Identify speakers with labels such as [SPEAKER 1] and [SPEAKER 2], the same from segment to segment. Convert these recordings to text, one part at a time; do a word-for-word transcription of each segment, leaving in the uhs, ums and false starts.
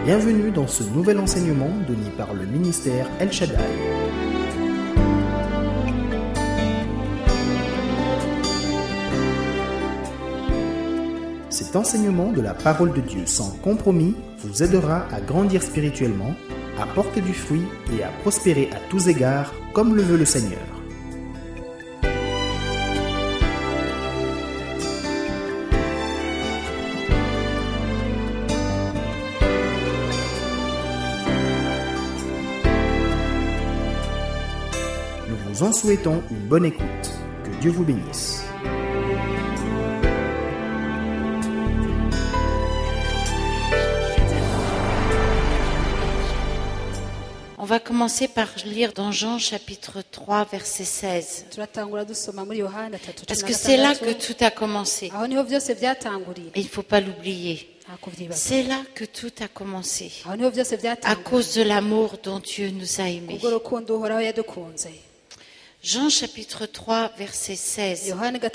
[SPEAKER 1] Bienvenue dans ce nouvel enseignement donné par le ministère El Shaddai. Cet enseignement de la parole de Dieu sans compromis vous aidera à grandir spirituellement, à porter du fruit et à prospérer à tous égards comme le veut le Seigneur. Nous vous en souhaitons une bonne écoute. Que Dieu vous bénisse.
[SPEAKER 2] On va commencer par lire dans Jean chapitre trois verset seize. Parce que c'est là que tout a commencé. Et il ne faut pas l'oublier. C'est là que tout a commencé. À cause de l'amour dont Dieu nous a aimés. Jean chapitre trois verset seize.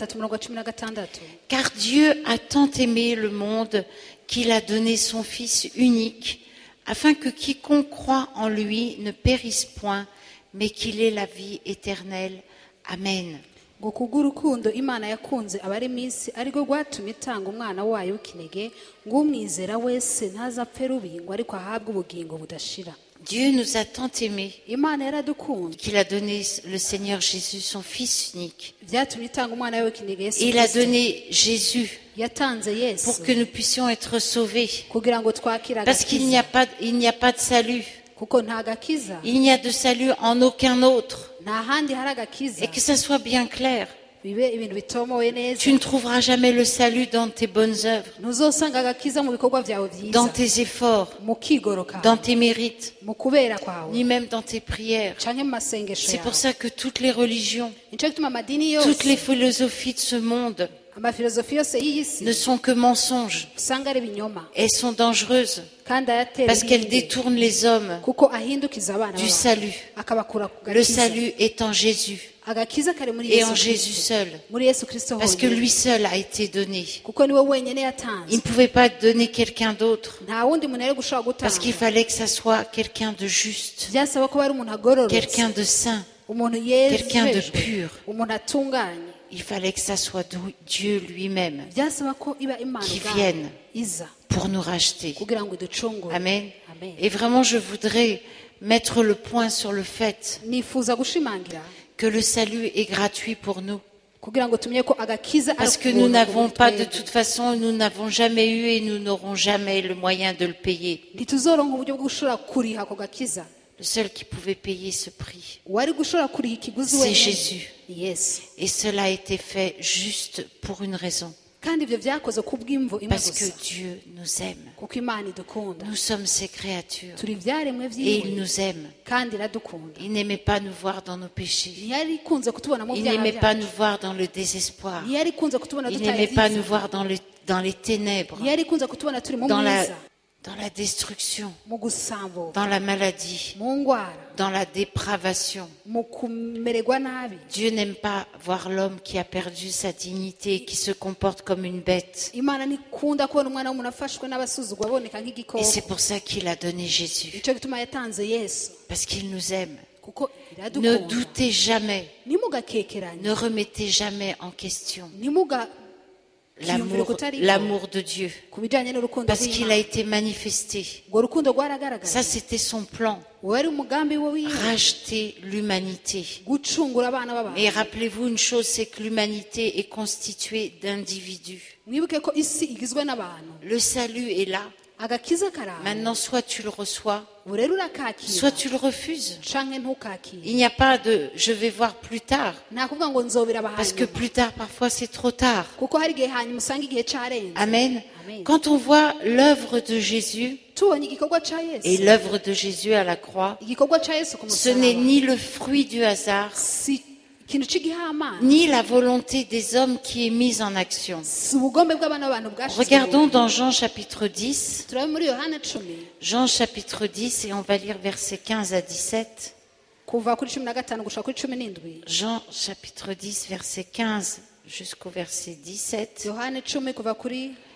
[SPEAKER 2] Car Dieu a tant aimé le monde qu'il a donné son Fils unique, afin que quiconque croit en lui ne périsse point, mais qu'il ait la vie éternelle. Amen.
[SPEAKER 3] ngo kubw'urukundo Imana yakunze abari mu isi ariko rwatumye itanga umwana wayo w'ikinege ngo umwizera wese ntazapfe rubi ngo ariko ahabwe ubugingo budashira.
[SPEAKER 2] Dieu nous a tant aimés
[SPEAKER 3] Imana yaradukunze
[SPEAKER 2] qu'il a donné le Seigneur Jésus, son Fils unique.
[SPEAKER 3] byatumye itanga umwana wayo w'ikinege Yesu
[SPEAKER 2] Et il a
[SPEAKER 3] Kristo.
[SPEAKER 2] donné Jésus
[SPEAKER 3] yatanze Yesu
[SPEAKER 2] pour que nous puissions être sauvés.
[SPEAKER 3] kugira ngo twakire
[SPEAKER 2] Parce qu'il n'y a pas, il n'y a pas de salut.
[SPEAKER 3] kuko nta gakiza
[SPEAKER 2] Il n'y a de salut en aucun autre.
[SPEAKER 3] nta handi hari agakiza
[SPEAKER 2] Et que ça soit bien clair.
[SPEAKER 3] bibe ibintu bitomoye neza
[SPEAKER 2] Tu ne trouveras jamais le salut dans tes bonnes œuvres,
[SPEAKER 3] ntuzosanga agakiza mu bikorwa byawe
[SPEAKER 2] dans
[SPEAKER 3] byiza
[SPEAKER 2] tes efforts,
[SPEAKER 3] mu kigoro kawe
[SPEAKER 2] dans tes mérites,
[SPEAKER 3] mu kubera kwawe
[SPEAKER 2] ni même dans tes prières.
[SPEAKER 3] canke mu masengesho
[SPEAKER 2] C'est pour
[SPEAKER 3] yawe
[SPEAKER 2] ça que toutes les religions,
[SPEAKER 3] nico gituma amadini
[SPEAKER 2] toutes les
[SPEAKER 3] yose
[SPEAKER 2] philosophies de ce monde
[SPEAKER 3] amafilozofi yose y'iyi si
[SPEAKER 2] ne sont que mensonges.
[SPEAKER 3] usanga ari ibinyoma
[SPEAKER 2] Elles sont dangereuses
[SPEAKER 3] kandi ayatera
[SPEAKER 2] parce qu'elles
[SPEAKER 3] ihinde
[SPEAKER 2] détournent les hommes
[SPEAKER 3] kuko ahindukiza abana
[SPEAKER 2] du
[SPEAKER 3] b'abantu
[SPEAKER 2] salut.
[SPEAKER 3] akabakura ku
[SPEAKER 2] Le
[SPEAKER 3] gakiza
[SPEAKER 2] salut est en Jésus
[SPEAKER 3] agakiza kari muri
[SPEAKER 2] et
[SPEAKER 3] Yesu
[SPEAKER 2] en Jésus
[SPEAKER 3] Kristo
[SPEAKER 2] seul.
[SPEAKER 3] muri Yesu Kristo
[SPEAKER 2] Parce que
[SPEAKER 3] honyine
[SPEAKER 2] lui seul a été donné.
[SPEAKER 3] kuko niwe wenyine
[SPEAKER 2] Il ne
[SPEAKER 3] yatanze
[SPEAKER 2] pouvait pas donner quelqu'un d'autre
[SPEAKER 3] nta wundi muntu yari gushobora
[SPEAKER 2] parce qu'il
[SPEAKER 3] gutanga
[SPEAKER 2] fallait que ça soit quelqu'un de juste,
[SPEAKER 3] byasaba ko bari umuntu agororotse
[SPEAKER 2] quelqu'un de saint.
[SPEAKER 3] umuntu
[SPEAKER 2] quelqu'un de
[SPEAKER 3] yejejwe
[SPEAKER 2] pur.
[SPEAKER 3] umuntu atunganye
[SPEAKER 2] Il fallait que ça soit Dieu lui-même
[SPEAKER 3] byasaba ko iba Imana
[SPEAKER 2] qui
[SPEAKER 3] ubwayo
[SPEAKER 2] vienne
[SPEAKER 3] iza
[SPEAKER 2] pour nous racheter.
[SPEAKER 3] kugira ngo iducungure
[SPEAKER 2] Amen.
[SPEAKER 3] Amen.
[SPEAKER 2] Et vraiment, je voudrais mettre le point sur le fait
[SPEAKER 3] nifuza gushimangira
[SPEAKER 2] que le salut est gratuit pour nous.
[SPEAKER 3] kugira ngo tumenye ko agakiza ari
[SPEAKER 2] Parce que
[SPEAKER 3] ukubuntu
[SPEAKER 2] nous n'avons
[SPEAKER 3] kuri
[SPEAKER 2] pas, de
[SPEAKER 3] twebwe.
[SPEAKER 2] toute façon, nous n'avons jamais eu et nous n'aurons jamais le moyen de le payer.
[SPEAKER 3] ntituzoronka uburyo bwo gushobora kuriha ako gakiza
[SPEAKER 2] Le seul qui pouvait payer ce prix,
[SPEAKER 3] uwari gushobora kuriha ikiguzi
[SPEAKER 2] c'est
[SPEAKER 3] wenyine
[SPEAKER 2] Jésus.
[SPEAKER 3] ni Yesu
[SPEAKER 2] Et cela a été fait juste pour une raison.
[SPEAKER 3] kandi ibyo byakoze kubw'imvo imwe
[SPEAKER 2] Parce que
[SPEAKER 3] gusa
[SPEAKER 2] Dieu nous aime.
[SPEAKER 3] kuko Imana idukunda
[SPEAKER 2] Nous sommes ses créatures.
[SPEAKER 3] turi ibyaremwe
[SPEAKER 2] Et
[SPEAKER 3] byiwe
[SPEAKER 2] il nous aime.
[SPEAKER 3] kandi iradukunda
[SPEAKER 2] Il n'aimait pas nous voir dans nos péchés.
[SPEAKER 3] ntiyari ikunze kutubona mu
[SPEAKER 2] Il
[SPEAKER 3] byaha
[SPEAKER 2] n'aimait pas
[SPEAKER 3] byacu
[SPEAKER 2] nous voir dans le désespoir.
[SPEAKER 3] ntiyari ikunze kutubona
[SPEAKER 2] Il
[SPEAKER 3] dutaye
[SPEAKER 2] n'aimait pas nous
[SPEAKER 3] ibyiza
[SPEAKER 2] voir dans, le, dans les ténèbres,
[SPEAKER 3] ntiyari ikunze kutubona turi mu
[SPEAKER 2] dans la,
[SPEAKER 3] mwiza
[SPEAKER 2] dans la destruction,
[SPEAKER 3] mu gusambuka
[SPEAKER 2] dans la maladie,
[SPEAKER 3] mu ndwara
[SPEAKER 2] dans la dépravation.
[SPEAKER 3] mu kumererwa nabi
[SPEAKER 2] Dieu n'aime pas voir l'homme qui a perdu sa dignité et qui se comporte comme une bête.
[SPEAKER 3] Imana ntikunda kubona umwana w'umuntu afashwe n'abasuzugwa aboneka
[SPEAKER 2] Et
[SPEAKER 3] nk'igikoko
[SPEAKER 2] c'est pour ça qu'il a donné Jésus.
[SPEAKER 3] nicyo gituma yatanze Yesu
[SPEAKER 2] Parce qu'il nous aime.
[SPEAKER 3] kuko
[SPEAKER 2] Ne
[SPEAKER 3] iradukunda
[SPEAKER 2] doutez jamais,
[SPEAKER 3] ntimugakekeranye
[SPEAKER 2] ne remettez jamais en question
[SPEAKER 3] ntimugakiyumvire
[SPEAKER 2] l'amour,
[SPEAKER 3] kutariko
[SPEAKER 2] l'amour de Dieu.
[SPEAKER 3] ku bijyanye n'urukundo
[SPEAKER 2] Parce qu'il a
[SPEAKER 3] rw'Imana
[SPEAKER 2] été manifesté.
[SPEAKER 3] urwo rukundo rwaragaragaye
[SPEAKER 2] Ça, c'était son plan.
[SPEAKER 3] wari umugambi we wiwe
[SPEAKER 2] Racheter l'humanité.
[SPEAKER 3] gucungura abana b'abantu
[SPEAKER 2] Mais rappelez-vous une chose, c'est que l'humanité est constituée d'individus.
[SPEAKER 3] mwibuke ko isi igizwe n'abantu
[SPEAKER 2] Le salut est là.
[SPEAKER 3] agakiza karahari
[SPEAKER 2] Maintenant, soit tu le reçois,
[SPEAKER 3] ubu rero urakakira
[SPEAKER 2] soit tu le refuses.
[SPEAKER 3] canke ntukakire
[SPEAKER 2] Il n'y a pas de « je vais voir plus tard
[SPEAKER 3] nta kuvuga ngo nzobiraba »
[SPEAKER 2] parce que
[SPEAKER 3] hanyuma
[SPEAKER 2] plus tard, parfois, c'est trop tard.
[SPEAKER 3] kuko hari igihe hanyuma usanga igihe carenze
[SPEAKER 2] Amen.
[SPEAKER 3] Amen.
[SPEAKER 2] Quand on voit l'œuvre de Jésus
[SPEAKER 3] tubonye igikorwa ca
[SPEAKER 2] et
[SPEAKER 3] Yesu
[SPEAKER 2] l'œuvre de Jésus à la croix,
[SPEAKER 3] igikorwa ca Yesu ku
[SPEAKER 2] ce n'est
[SPEAKER 3] musaraba
[SPEAKER 2] ni le fruit du hasard,
[SPEAKER 3] si ikintu c'igihamana
[SPEAKER 2] ni la volonté des hommes qui est mise en action.
[SPEAKER 3] si ubugombe bw'abana b'abantu bwashizwe
[SPEAKER 2] Regardons dans Jean chapitre dix,
[SPEAKER 3] turabe muri Yohana cumi
[SPEAKER 2] Jean chapitre dix, et on va lire versets quinze à dix-sept.
[SPEAKER 3] kuva kuri cumi na gatanu gushika kuri cumi n'indwi
[SPEAKER 2] Jean chapitre dix, verset quinze jusqu'au verset dix-sept.
[SPEAKER 3] Yohana cumi kuva kuri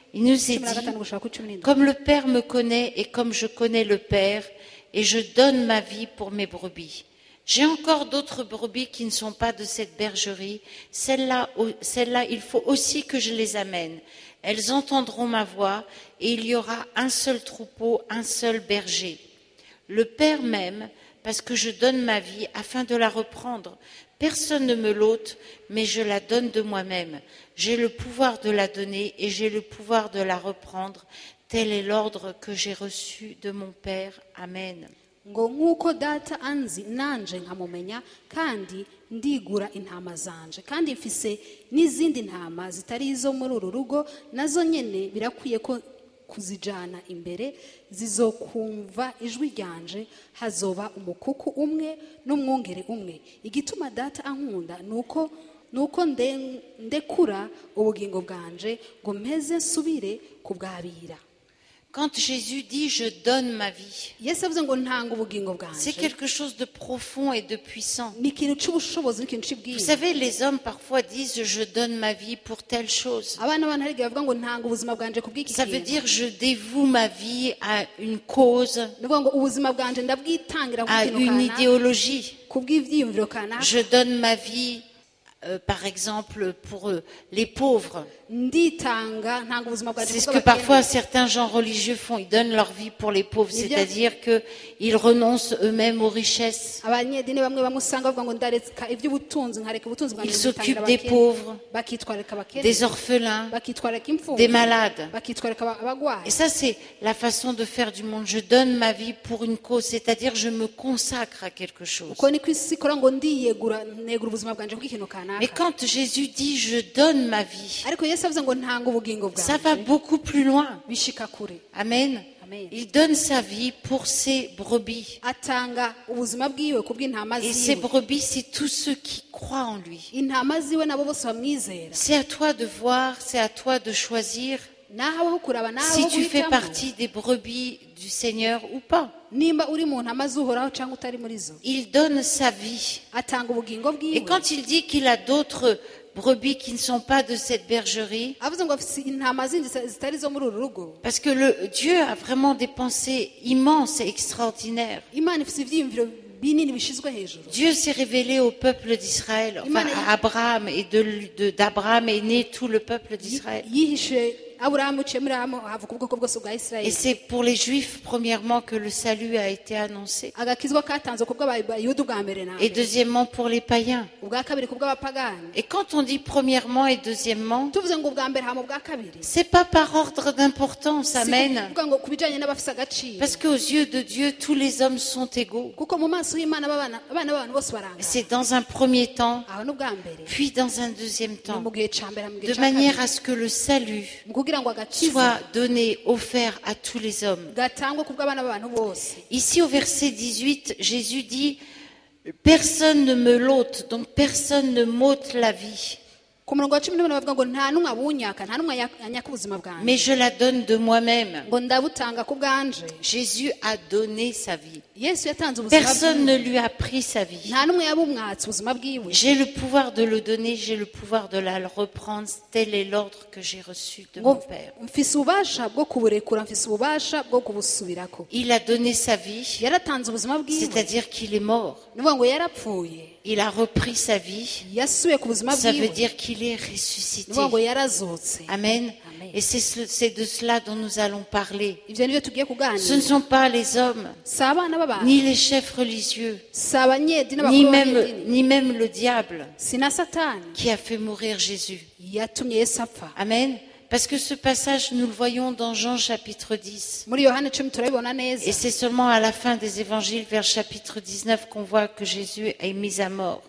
[SPEAKER 2] Il nous est dit, comme le Père me connaît et comme je connais le Père, et je donne ma vie pour mes brebis. J'ai encore d'autres brebis qui ne sont pas de cette bergerie. Celles-là, celles-là, il faut aussi que je les amène. Elles entendront ma voix et il y aura un seul troupeau, un seul berger. Le Père m'aime parce que je donne ma vie afin de la reprendre. Personne ne me l'ôte, mais je la donne de moi-même. J'ai le pouvoir de la donner et j'ai le pouvoir de la reprendre. Tel est l'ordre que j'ai reçu de mon Père. Amen.
[SPEAKER 3] ngo nk'uko data anzi nanje nkamumenya kandi ndigura intama zanje kandi mfise n'izindi ntama zitari izo muri uru rugo nazo nyene birakwiye ko kuzijana imbere zizokumva ijwi ryanje hazoba umukuku umwe n'umwungere umwe igituma data ankunda nuko nuko ndekura ubugingo bwanje ngo mpeze nsubire kubwabira.
[SPEAKER 2] Quand Jésus dit « je donne ma vie », c'est quelque chose de profond et de puissant. Vous savez, les hommes parfois disent « je donne ma vie pour telle chose ». Ça veut dire « je dévoue ma vie à une cause, à une idéologie ». Je donne ma vie Euh, par exemple pour euh, les pauvres. C'est ce que parfois certains gens religieux font, ils donnent leur vie pour les pauvres, c'est-à-dire qu'ils renoncent eux-mêmes aux richesses. Ils s'occupent des pauvres, des orphelins, des malades. Et ça, c'est la façon de faire du monde. Je donne ma vie pour une cause, c'est-à-dire je me consacre à quelque chose. Mais quand Jésus dit « je donne ma vie », ça va beaucoup plus loin. Amen. Il donne sa vie pour ses brebis. Et ses brebis, c'est tous ceux qui croient en lui. C'est à toi de voir, c'est à toi de choisir si tu fais partie des brebis du Seigneur ou pas. Il donne sa vie. Et quand il dit qu'il a d'autres brebis qui ne sont pas de cette bergerie, parce que le, Dieu a vraiment des pensées immenses et extraordinaires. Dieu s'est révélé au peuple d'Israël, enfin à Abraham, et de, d'Abraham est né tout le peuple d'Israël. Et c'est pour les Juifs, premièrement, que le salut a été annoncé. Et deuxièmement, pour les païens. Et quand on dit premièrement et deuxièmement, c'est pas par ordre d'importance, amen. Parce qu'aux yeux de Dieu, tous les hommes sont égaux. C'est dans un premier temps, puis dans un deuxième temps, de manière à ce que le salut soit donné, offert à tous les hommes. Ici au verset dix-huit, Jésus dit « Personne ne me l'ôte, donc personne ne m'ôte la vie. Mais je la donne de moi-même. » Jésus a donné sa vie. Personne ne lui a pris sa vie. J'ai le pouvoir de le donner, j'ai le pouvoir de la reprendre. Tel est l'ordre que j'ai reçu de mon Père. Il a donné sa vie, c'est-à-dire qu'il est mort. Il a repris sa vie, ça veut dire qu'il est ressuscité. Amen. Et c'est de cela dont nous allons parler. Ce ne sont pas les hommes, ni les chefs religieux, ni même, ni même le diable qui a fait mourir Jésus. Amen. Parce que ce passage, nous le voyons dans Jean chapitre dix. Et c'est seulement à la fin des évangiles, vers chapitre dix-neuf, qu'on voit que Jésus est mis à mort.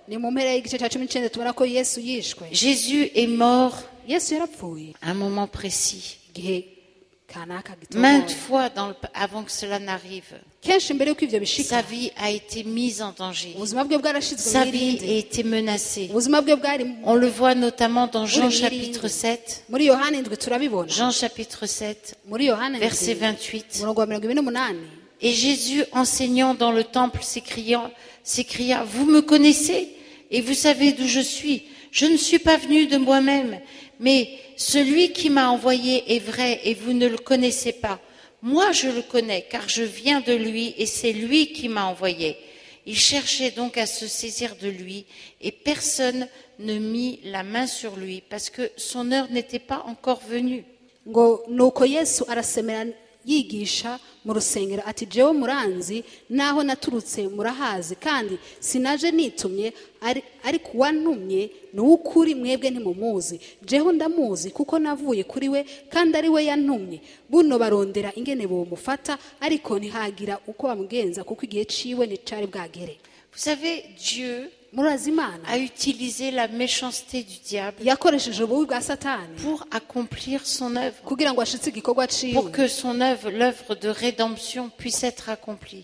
[SPEAKER 2] Jésus est mort à un moment précis. Maintes fois dans le, avant que cela n'arrive, sa vie a été mise en danger. Sa vie a été menacée. On le voit notamment dans Jean chapitre sept. Jean chapitre sept, verset vingt-huit. Et Jésus, enseignant dans le temple, s'écria, s'écria, « Vous me connaissez et vous savez d'où je suis. Je ne suis pas venu de moi-même, mais celui qui m'a envoyé est vrai et vous ne le connaissez pas. Moi, je le connais, car je viens de lui et c'est lui qui m'a envoyé. Il cherchait donc à se saisir de lui et personne ne mit la main sur lui parce que son heure n'était pas encore venue.
[SPEAKER 3] ngo nuko Yesu arasemera yigisha mu rusengero ati jewe muranzi naho naturutse murahazi kandi sinaje nitumye ariko uwantumye ni ukuri mwebwe ntimumuzi jewe ndamuzi kuko navuye kuri we kandi ari we yantumye buno barondera ingene bomufata ariko ntihagira uko bamugenza kuko igihe ciwe nicari bwagere.
[SPEAKER 2] Vous savez, Dieu
[SPEAKER 3] a
[SPEAKER 2] utilisé la méchanceté du diable
[SPEAKER 3] pour
[SPEAKER 2] accomplir son œuvre, pour que son œuvre, l'œuvre de rédemption, puisse être accomplie.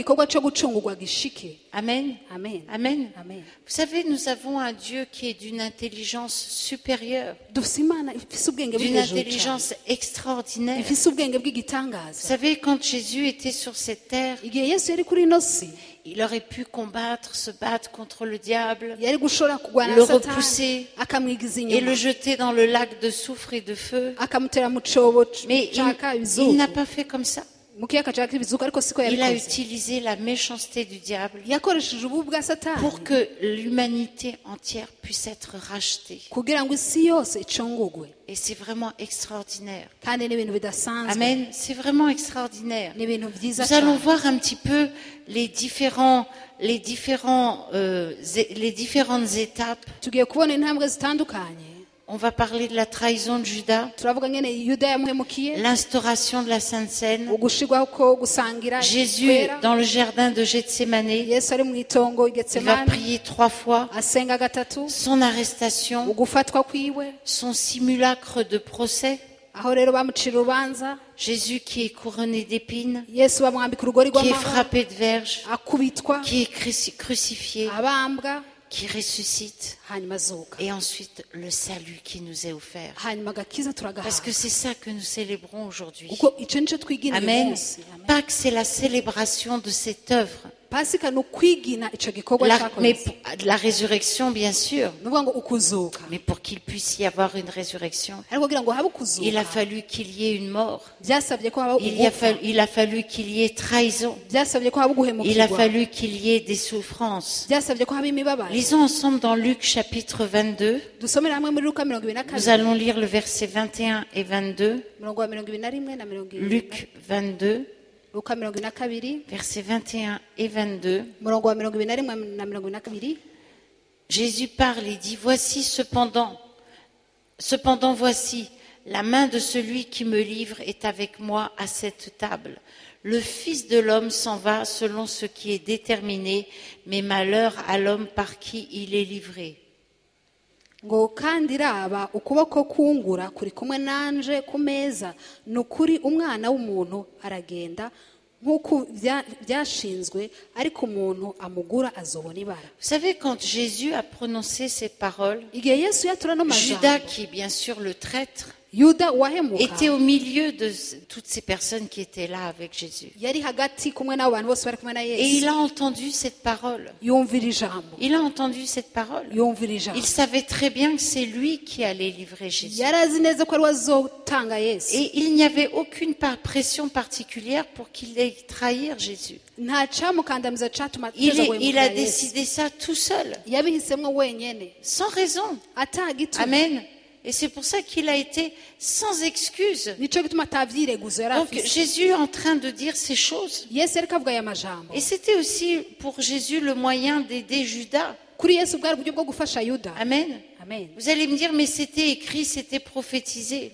[SPEAKER 2] Amen.
[SPEAKER 3] Amen.
[SPEAKER 2] Amen. Amen. Vous savez, nous avons un Dieu qui est d'une intelligence supérieure, d'une intelligence extraordinaire. Vous savez, quand Jésus était sur cette terre, il aurait pu combattre, se battre contre le diable, le repousser et le jeter dans le lac de soufre et de feu. Mais il, il n'a pas fait comme ça. Il a utilisé la méchanceté du diable pour que l'humanité entière puisse être rachetée. Et c'est vraiment extraordinaire. Amen. C'est vraiment extraordinaire. Nous allons voir un petit peu les différents, les différents, euh, les différentes étapes. On va parler de la trahison de Judas, l'instauration de la Sainte Seine, Jésus dans le jardin de Gethsémane, il va prier trois fois, son arrestation, son simulacre de procès, Jésus qui est couronné d'épines, qui est frappé de verges, qui est crucifié, qui ressuscite, et ensuite le salut qui nous est offert. Parce que c'est ça que nous célébrons aujourd'hui. Amen. Pâques, c'est la célébration de cette œuvre. La, mais la résurrection, bien sûr. Mais pour qu'il puisse y avoir une résurrection, il a fallu qu'il y ait une mort. Il a fallu, il a fallu qu'il y ait trahison. Il a fallu qu'il y ait des souffrances. Lisons ensemble dans Luc chapitre vingt-deux. Nous allons lire le verset vingt et un et vingt-deux. Luc vingt-deux. Versets vingt et un et vingt-deux. Jésus parle et dit, voici cependant, cependant voici, la main de celui qui me livre est avec moi à cette table. Le Fils de l'homme s'en va selon ce qui est déterminé, mais malheur à l'homme par qui il est livré.
[SPEAKER 3] ngo kandi raba ukuboko kungura kuri kumwe nanje ku meza nukuri umwana w'umuntu aragenda nk'uko byashinzwe ariko umuntu amugura azobona ibara.
[SPEAKER 2] Vous savez, quand Jésus a prononcé ces paroles, Judas, qui est bien sûr le traître, était au milieu de toutes ces personnes qui étaient là avec Jésus. Et il a entendu cette parole. Il a entendu cette parole. Il savait très bien que c'est lui qui allait livrer Jésus. Et il n'y avait aucune pression particulière pour qu'il aille trahir Jésus. Il, est, il a décidé ça tout seul. Sans raison. Amen. Et c'est pour ça qu'il a été sans excuse. Donc Jésus est en train de dire ces choses. Et c'était aussi pour Jésus le moyen d'aider Judas. Amen. Vous allez me dire, mais c'était écrit, c'était prophétisé.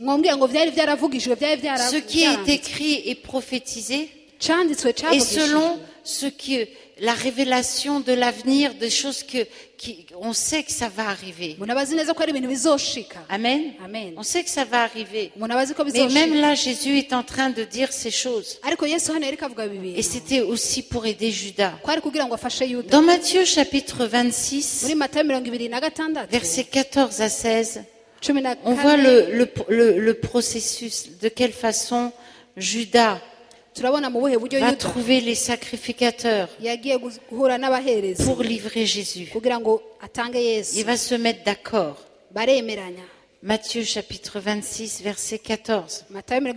[SPEAKER 2] Ce qui est écrit et prophétisé, et selon ce que la révélation de l'avenir, des choses que qui, on sait que ça va arriver. Amen.
[SPEAKER 3] Amen.
[SPEAKER 2] On sait que ça va arriver. Mais même là, Jésus est en train de dire ces choses. Et c'était aussi pour aider Judas. Dans Matthieu chapitre vingt-six, versets quatorze à seize, on voit le, le, le, le processus, de quelle façon Judas va trouver les sacrificateurs pour livrer Jésus. Il va se mettre d'accord. Matthieu chapitre vingt-six, verset quatorze.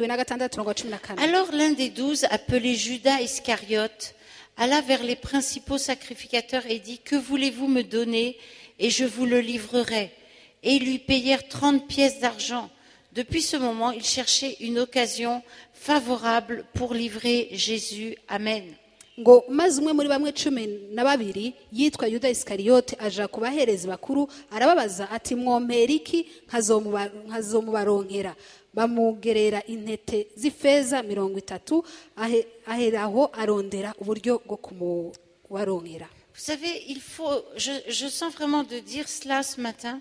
[SPEAKER 2] Alors l'un des douze, appelé Judas Iscariote, alla vers les principaux sacrificateurs et dit, « Que voulez-vous me donner et je vous le livrerai ?» Et ils lui payèrent trente pièces d'argent. Depuis ce moment, il cherchait une occasion favorable pour livrer Jésus. Amen.
[SPEAKER 3] ngo maze umwe muri bamwe cumi na babiri yitwa Yuda Iskariyote aja ku baherezi bakuru arababaza ati mwompera iki nkazomubaronkera bamugerera intete z'ifeza mirongo itatu aheraho arondera uburyo bwo kumubaronkera.
[SPEAKER 2] Vous savez, il faut, je, je sens vraiment de dire cela ce matin.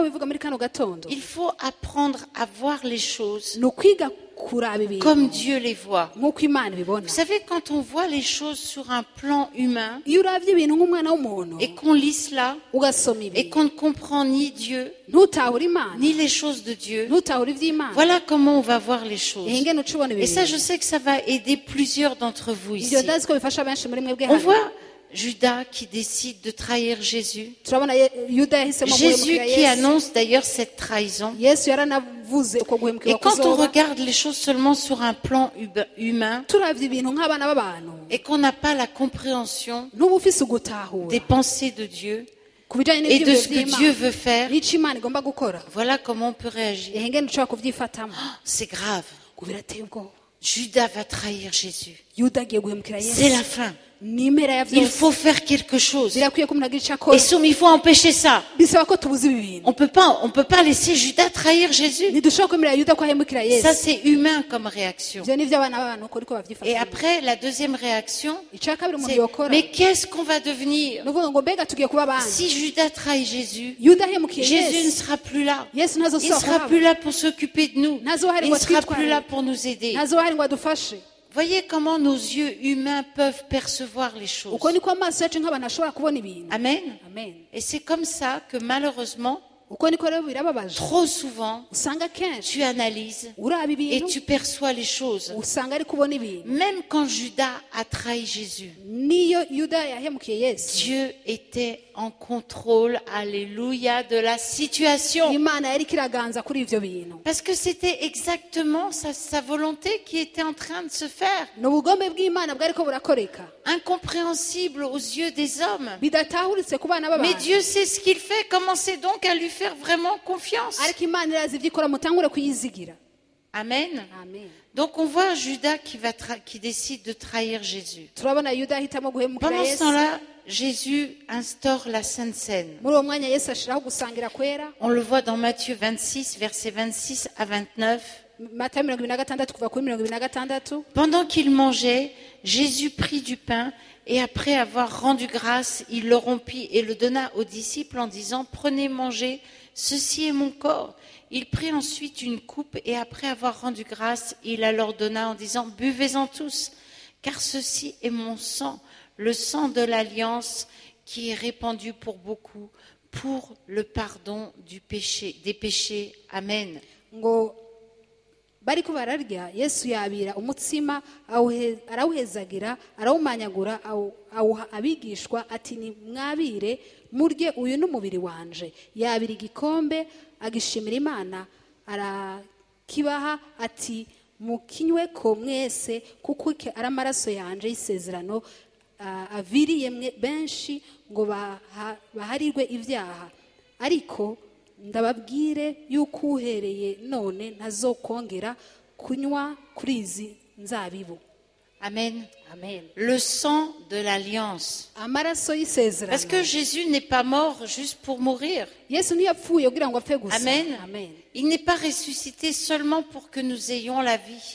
[SPEAKER 3] Il
[SPEAKER 2] faut apprendre à voir les choses comme Dieu les voit. Vous savez, quand on voit les choses sur un plan humain et qu'on lit cela et qu'on ne comprend ni Dieu ni les choses de Dieu, voilà comment on va voir les choses. Et ça, je sais que ça va aider plusieurs d'entre vous ici. On voit Judas qui décide de trahir Jésus. Jésus qui annonce d'ailleurs cette trahison. Et quand on regarde les choses seulement sur un plan humain et qu'on n'a pas la compréhension des pensées de Dieu et de ce que Dieu veut faire, voilà comment on peut réagir. Oh, c'est grave. Judas va trahir Jésus. C'est la fin. Il faut faire quelque chose. Et somme, il faut empêcher ça. On peut pas, on peut pas laisser Judas trahir Jésus. Ça, c'est humain comme réaction. Et après, la deuxième réaction, c'est, mais qu'est-ce qu'on va devenir? Si Judas trahit Jésus, Jésus ne sera plus là. Il ne sera plus là pour s'occuper de nous. Il ne sera plus là pour nous aider. Voyez comment nos yeux humains peuvent percevoir les choses. Amen. Et c'est comme ça que malheureusement, trop souvent, tu analyses et tu perçois les choses. Même quand Judas a trahi Jésus, Dieu était en contrôle, alléluia, de la situation. Parce que c'était exactement sa, sa volonté qui était en train de se faire. Incompréhensible aux yeux des hommes. Mais Dieu sait ce qu'il fait. Commencez donc à lui faire vraiment confiance. Amen. Amen. Donc on voit Judas qui, va tra- qui décide de trahir Jésus. Pendant ce temps-là, Jésus instaure la Sainte Seine. On le voit dans Matthieu vingt-six, versets vingt-six à vingt-neuf. Pendant qu'il mangeait, Jésus prit du pain et après avoir rendu grâce, il le rompit et le donna aux disciples en disant « Prenez, mangez, ceci est mon corps ». Il prit ensuite une coupe et après avoir rendu grâce, il la leur donna en disant « Buvez-en tous, car ceci est mon sang, le sang de l'alliance qui est répandu pour beaucoup, pour le pardon du péché, des péchés. Amen. »
[SPEAKER 3] bariko bararya Yesu yabira umutsima arawuhezagira arawumanyagura awuha abigishwa ati ni mwabire murye uyu n'umubiri wanje yabira igikombe agishimira Imana arakibaha ati mukinywe ko mwese kuko ari amaraso yanje y'isezerano aviriye benshi ngo baharirwe ibyaha ariko ndababwire yuko uhereye none ntazokongera kunywa kuri izi nzabibu.
[SPEAKER 2] Amen. Amen. Le sang de l'alliance. Parce que Jésus n'est pas mort juste pour mourir. Amen. Amen. Il n'est pas ressuscité seulement pour que nous ayons la vie.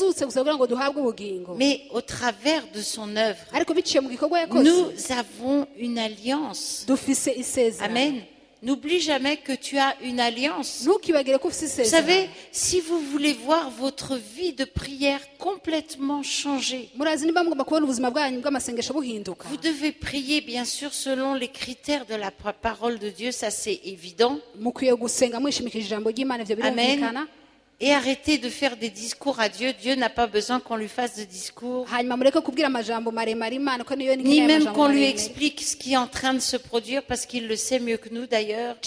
[SPEAKER 2] Mais au travers de son œuvre, nous avons une alliance. Amen. N'oublie jamais que tu as une alliance. Vous savez, si vous voulez voir votre vie de prière complètement changer, vous devez prier bien sûr selon les critères de la parole de Dieu, ça c'est évident. Amen. Et arrêtez de faire des discours à Dieu. Dieu n'a pas besoin qu'on lui fasse de discours. Ni même qu'on lui explique ce qui est en train de se produire parce qu'il le sait mieux que nous d'ailleurs.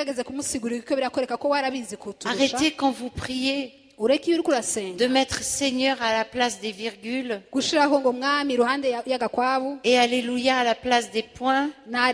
[SPEAKER 2] Arrêtez quand vous priez de mettre Seigneur à la place des virgules et Alléluia à la place des points.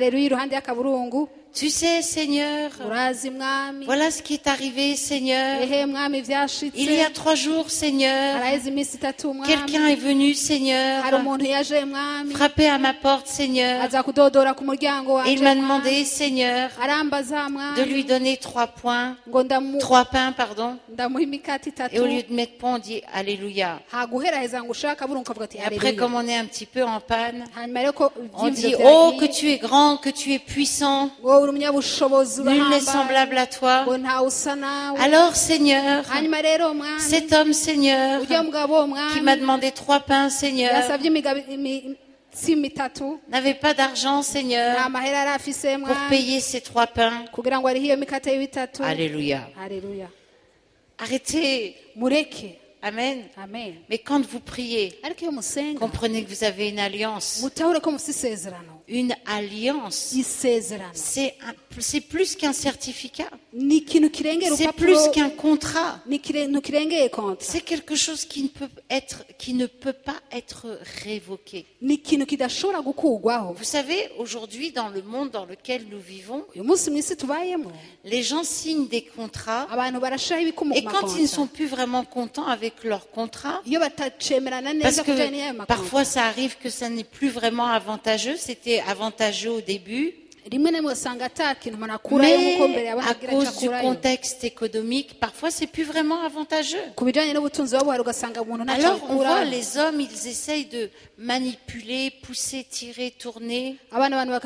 [SPEAKER 2] Tu sais, Seigneur, voilà ce qui est arrivé, Seigneur. Il y a trois jours, Seigneur, quelqu'un est venu, Seigneur, frapper à ma porte, Seigneur. Et il m'a demandé, Seigneur, de lui donner trois points, trois pains, pardon. Et au lieu de mettre point, on dit Alléluia. Et après, comme on est un petit peu en panne, on dit, oh, que tu es grand, que tu es puissant. Nul n'est semblable à toi. Alors, Seigneur, cet homme, Seigneur, qui m'a demandé trois pains, Seigneur, n'avait pas d'argent, Seigneur, pour payer ces trois pains. Alléluia. Arrêtez. Amen.
[SPEAKER 3] Amen.
[SPEAKER 2] Mais quand vous priez, comprenez que vous avez une alliance. Une alliance, c'est un, c'est plus qu'un certificat. C'est plus qu'un contrat. C'est quelque chose qui ne peut être, qui ne peut pas être révoqué. Vous savez, aujourd'hui, dans le monde dans lequel nous vivons, les gens signent des contrats et quand ils ne sont plus vraiment contents avec leur contrat, parce que parfois ça arrive que ça n'est plus vraiment avantageux, c'était avantageux au début, mais à cause du contexte économique, parfois c'est plus vraiment avantageux. Alors on voit les hommes, ils essayent de manipuler, pousser, tirer, tourner pour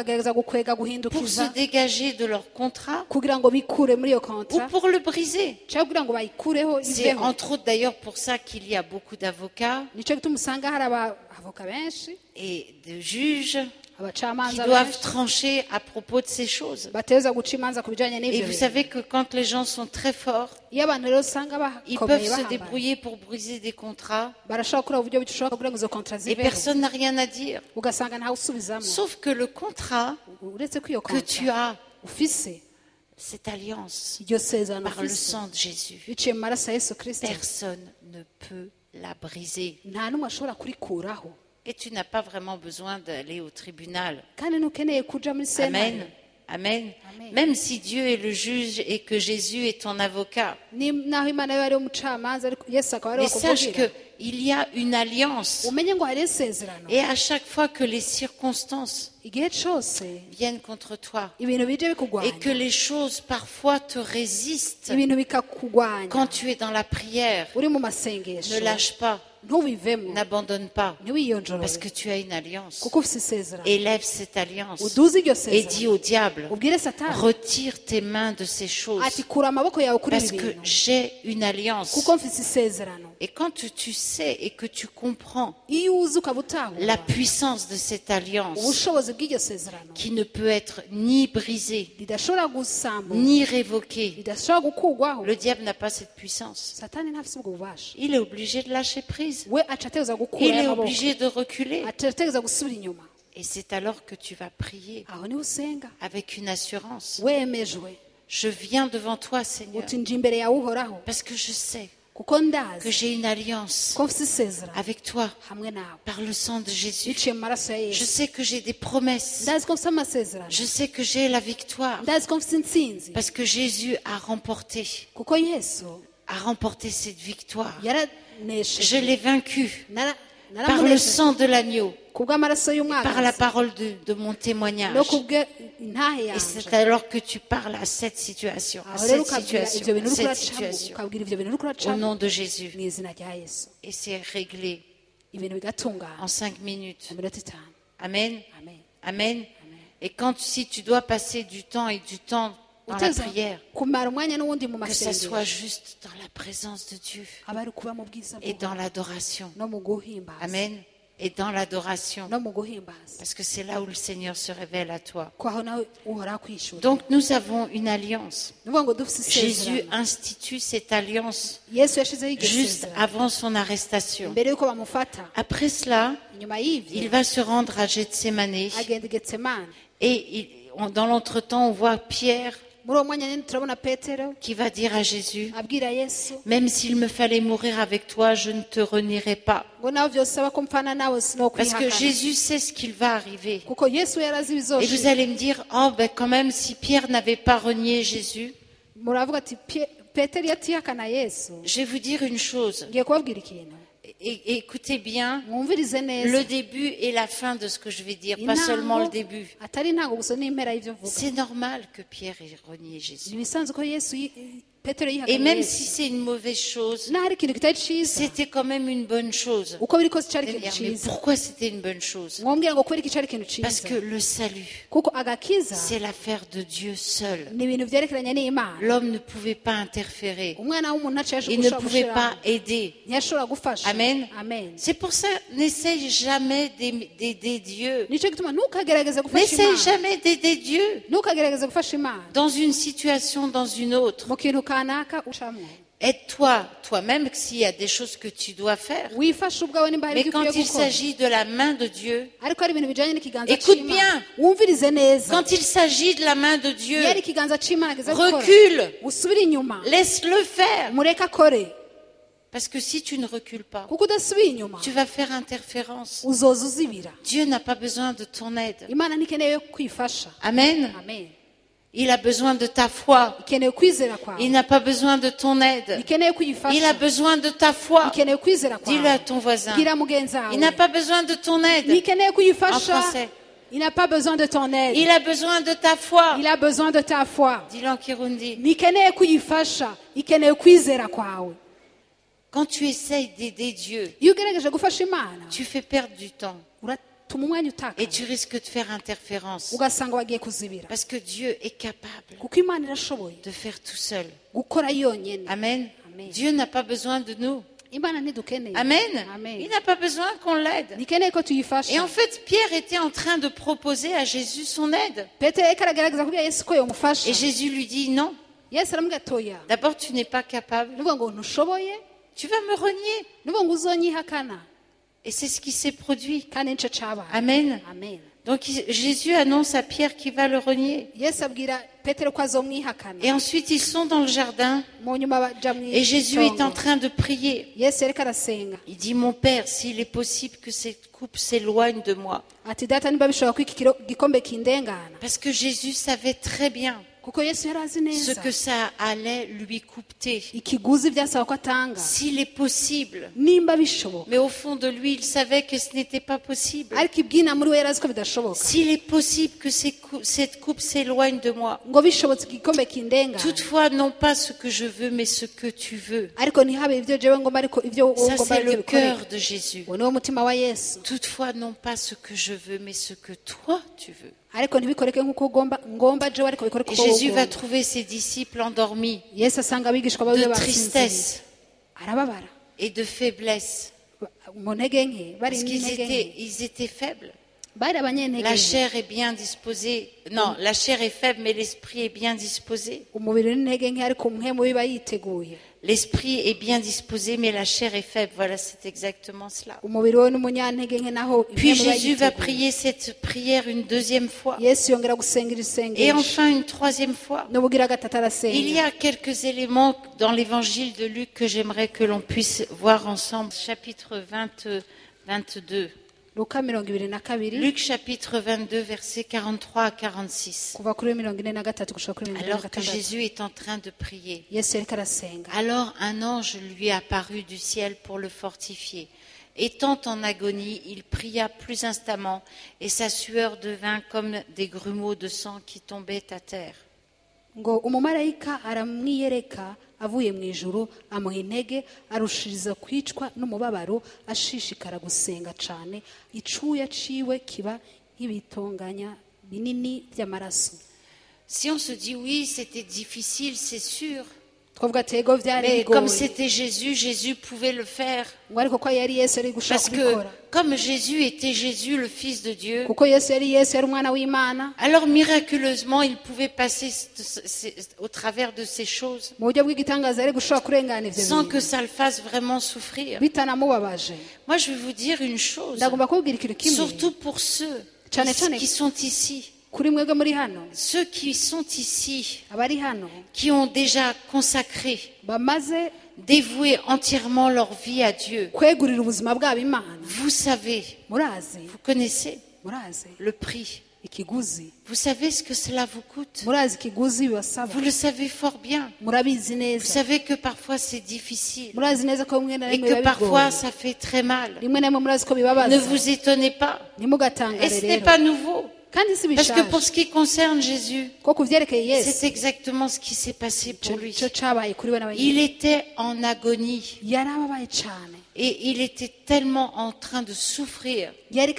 [SPEAKER 2] se dégager de leur contrat ou pour le briser. C'est entre autres d'ailleurs pour ça qu'il y a beaucoup d'avocats et de juges qui doivent trancher à propos de ces choses. Et vous savez que quand les gens sont très forts, ils peuvent se débrouiller pour briser des contrats et personne n'a rien à dire. Sauf que le contrat que tu as, cette alliance, par le sang de Jésus, personne ne peut la briser. Et tu n'as pas vraiment besoin d'aller au tribunal. Amen. Amen. Même si Dieu est le juge et que Jésus est ton avocat. Mais sache qu'il y a une alliance. Et à chaque fois que les circonstances viennent contre toi et que les choses parfois te résistent quand tu es dans la prière, ne lâche pas. N'abandonne pas parce que tu as une alliance. Élève cette alliance et dis au diable, retire tes mains de ces choses parce que j'ai une alliance. Et quand tu sais et que tu comprends la puissance de cette alliance qui ne peut être ni brisée ni révoquée, le diable n'a pas cette puissance. Il est obligé de lâcher prise. Il est obligé de reculer. Et c'est alors que tu vas prier avec une assurance. Je viens devant toi, Seigneur, parce que je sais que j'ai une alliance avec toi par le sang de Jésus. Je sais que j'ai des promesses. Je sais que j'ai la victoire parce que Jésus a remporté, a remporté cette victoire. Je l'ai vaincu par le sang de l'agneau, par la parole de, de mon témoignage. Et c'est alors que tu parles à cette situation, à cette situation, cette situation, au nom de Jésus. Et c'est réglé en cinq minutes. Amen. Amen. Et quand si tu dois passer du temps et du temps dans la prière, que ça soit juste dans la présence de Dieu et dans l'adoration. Amen. et dans l'adoration. Parce que c'est là où le Seigneur se révèle à toi. Donc nous avons une alliance. Jésus institue cette alliance juste avant son arrestation. Après cela, il va se rendre à Gethsémane. Et il, on, dans l'entretemps, on voit Pierre qui va dire à Jésus, même s'il me fallait mourir avec toi, je ne te renierai pas. Parce que Jésus sait ce qu'il va arriver. Et vous allez me dire, oh ben quand même, si Pierre n'avait pas renié Jésus, je vais vous dire une chose. Et écoutez bien le début et la fin de ce que je vais dire, pas seulement le début. C'est normal que Pierre ait renié Jésus. Et même si c'est une mauvaise chose, c'était quand même une bonne chose. Mais pourquoi c'était une bonne chose? Parce que le salut, c'est l'affaire de Dieu seul. L'homme ne pouvait pas interférer. Il ne pouvait pas aider. Amen. C'est pour ça, n'essaye jamais d'aider Dieu. N'essaye jamais d'aider Dieu dans une situation, dans une autre. Aide-toi toi-même s'il y a des choses que tu dois faire. Mais quand il s'agit de la main de Dieu, écoute bien. Quand il s'agit de la main de Dieu, recule. Laisse-le faire. Parce que si tu ne recules pas, tu vas faire interférence. Dieu n'a pas besoin de ton aide. Amen. Il a besoin de ta foi. Il n'a pas besoin de ton aide. Il a besoin de ta foi. Dis-le à ton voisin. Il n'a pas besoin de ton aide. En français.
[SPEAKER 3] Il n'a pas besoin de ton aide.
[SPEAKER 2] Il a besoin de ta foi.
[SPEAKER 3] Il a besoin de ta foi.
[SPEAKER 2] Dis-le en Kirundi. Quand tu essayes d'aider Dieu, tu fais perdre du temps. Et tu risques de faire interférence. Parce que Dieu est capable de faire tout seul. Amen. Dieu n'a pas besoin de nous. Amen. Il n'a pas besoin qu'on l'aide. Et en fait, Pierre était en train de proposer à Jésus son aide. Et Jésus lui dit non. D'abord, tu n'es pas capable. Tu vas me renier. Et c'est ce qui s'est produit. Amen. Donc Jésus annonce à Pierre qu'il va le renier. Et ensuite ils sont dans le jardin. Et Jésus est en train de prier. Il dit, mon Père, s'il est possible que cette coupe s'éloigne de moi. Parce que Jésus savait très bien ce que ça allait lui coûter. S'il est possible. Mais au fond de lui, il savait que ce n'était pas possible. S'il est possible que cette coupe s'éloigne de moi. Toutefois, non pas ce que je veux, mais ce que tu veux. Ça, c'est le cœur de Jésus. Toutefois, non pas ce que je veux, mais ce que toi, tu veux. Et Jésus va trouver ses disciples endormis de tristesse et de faiblesse. Parce qu'ils étaient, ils étaient faibles. La chair est bien disposée. Non, la chair est faible, mais l'esprit est bien disposé. L'esprit est bien disposé, mais la chair est faible. Voilà, c'est exactement cela. Puis Jésus va prier cette prière une deuxième fois. Et enfin une troisième fois. Il y a quelques éléments dans l'évangile de Luc que j'aimerais que l'on puisse voir ensemble. Chapitre vingt, vingt-deux. Luc chapitre vingt-deux, versets quarante-trois à quarante-six. Alors que Jésus est en train de prier. Alors un ange lui apparut du ciel pour le fortifier. Étant en agonie, il pria plus instamment et sa sueur devint comme des grumeaux de sang qui tombaient à terre. Avuye mu ijuru amuha intege arushiriza kwicwa n'umubabaro ashishikara gusenga cyane icuya ciwe kiba nk'ibitonganya binini by'amaraso. Si on se dit oui, c'était difficile, c'est sûr. Mais comme c'était Jésus, Jésus pouvait le faire. Parce que comme Jésus était Jésus, le Fils de Dieu, alors miraculeusement, il pouvait passer au travers de ces choses sans que ça le fasse vraiment souffrir. Moi, je vais vous dire une chose, surtout pour ceux qui sont ici. Ceux qui sont ici, qui ont déjà consacré, dévoué entièrement leur vie à Dieu, vous savez, vous connaissez le prix. Vous savez ce que cela vous coûte. Vous le savez fort bien. Vous savez que parfois c'est difficile et que parfois ça fait très mal. Ne vous étonnez pas. Et ce n'est pas nouveau. Parce que pour ce qui concerne Jésus, c'est exactement ce qui s'est passé pour lui. Il était en agonie. Et il était tellement en train de souffrir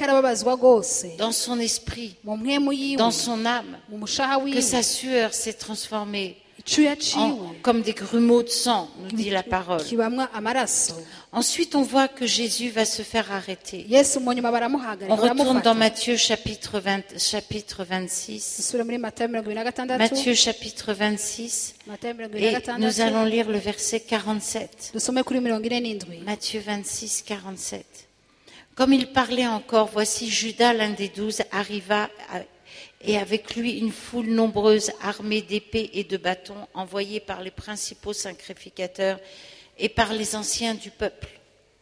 [SPEAKER 2] dans son esprit, dans son âme, que sa sueur s'est transformée en, comme des grumeaux de sang, nous dit la parole. Ensuite, on voit que Jésus va se faire arrêter. On retourne dans Matthieu chapitre, vingt, chapitre vingt-six. Matthieu chapitre vingt-six. Et nous allons lire le verset quarante-sept. Matthieu vingt-six, quarante-sept. Comme il parlait encore, voici Judas, l'un des douze, arriva à et avec lui une foule nombreuse armée d'épées et de bâtons envoyés par les principaux sacrificateurs et par les anciens du peuple.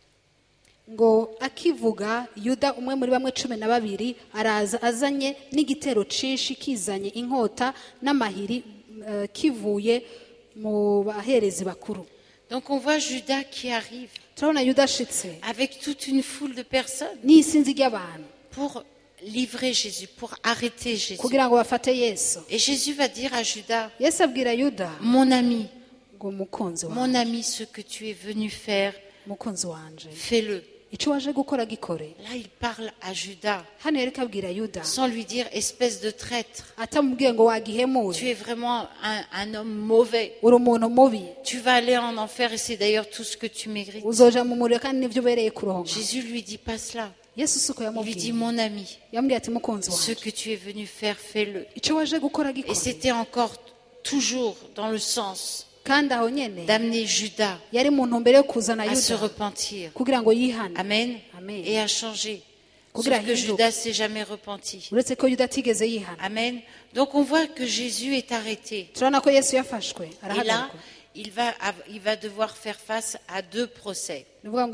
[SPEAKER 3] ngo akivuga yuda umwe muri bamwe cumi na babiri araza azanye n'igitero cinshi kizanye inkota n'amahiri uh, kivuye mu baherezi bakuru.
[SPEAKER 2] Donc on voit Judas qui arrive
[SPEAKER 3] turabona yuda ashitse
[SPEAKER 2] avec toute une foule de personnes
[SPEAKER 3] n'isinzi ry'abantu
[SPEAKER 2] pour livrer Jésus, pour arrêter Jésus.
[SPEAKER 3] kugira ngo bafate Yesu.
[SPEAKER 2] Et Jésus va dire à Judas,
[SPEAKER 3] Yesu abwira Yuda,
[SPEAKER 2] mon ami,
[SPEAKER 3] ngo mukunzi wanjye,
[SPEAKER 2] mon ami, ce que tu es venu faire,
[SPEAKER 3] mukunzi wanje,
[SPEAKER 2] fais-le.
[SPEAKER 3] icyo waje gukora gikore.
[SPEAKER 2] Là, il parle à Judas,
[SPEAKER 3] hano yereka abwira Yuda,
[SPEAKER 2] sans lui dire espèce de traître.
[SPEAKER 3] atamubwiye ngo wagihemuye,
[SPEAKER 2] tu es vraiment un, un homme mauvais.
[SPEAKER 3] uri umuntu mubi,
[SPEAKER 2] tu vas aller en enfer et c'est d'ailleurs tout ce que tu mérites.
[SPEAKER 3] uzoja mu muriro kandi nivyo ubereye kuronka.
[SPEAKER 2] Jésus lui dit pas cela.
[SPEAKER 3] Il
[SPEAKER 2] lui dit, mon ami, ce que tu es venu faire, fais-le. Et c'était encore toujours dans le sens d'amener Judas à se repentir. Amen. Et à changer. Sauf que Judas s'est jamais repenti. Amen. Donc on voit que Jésus est arrêté. Et là, il va, il va devoir faire face à deux procès.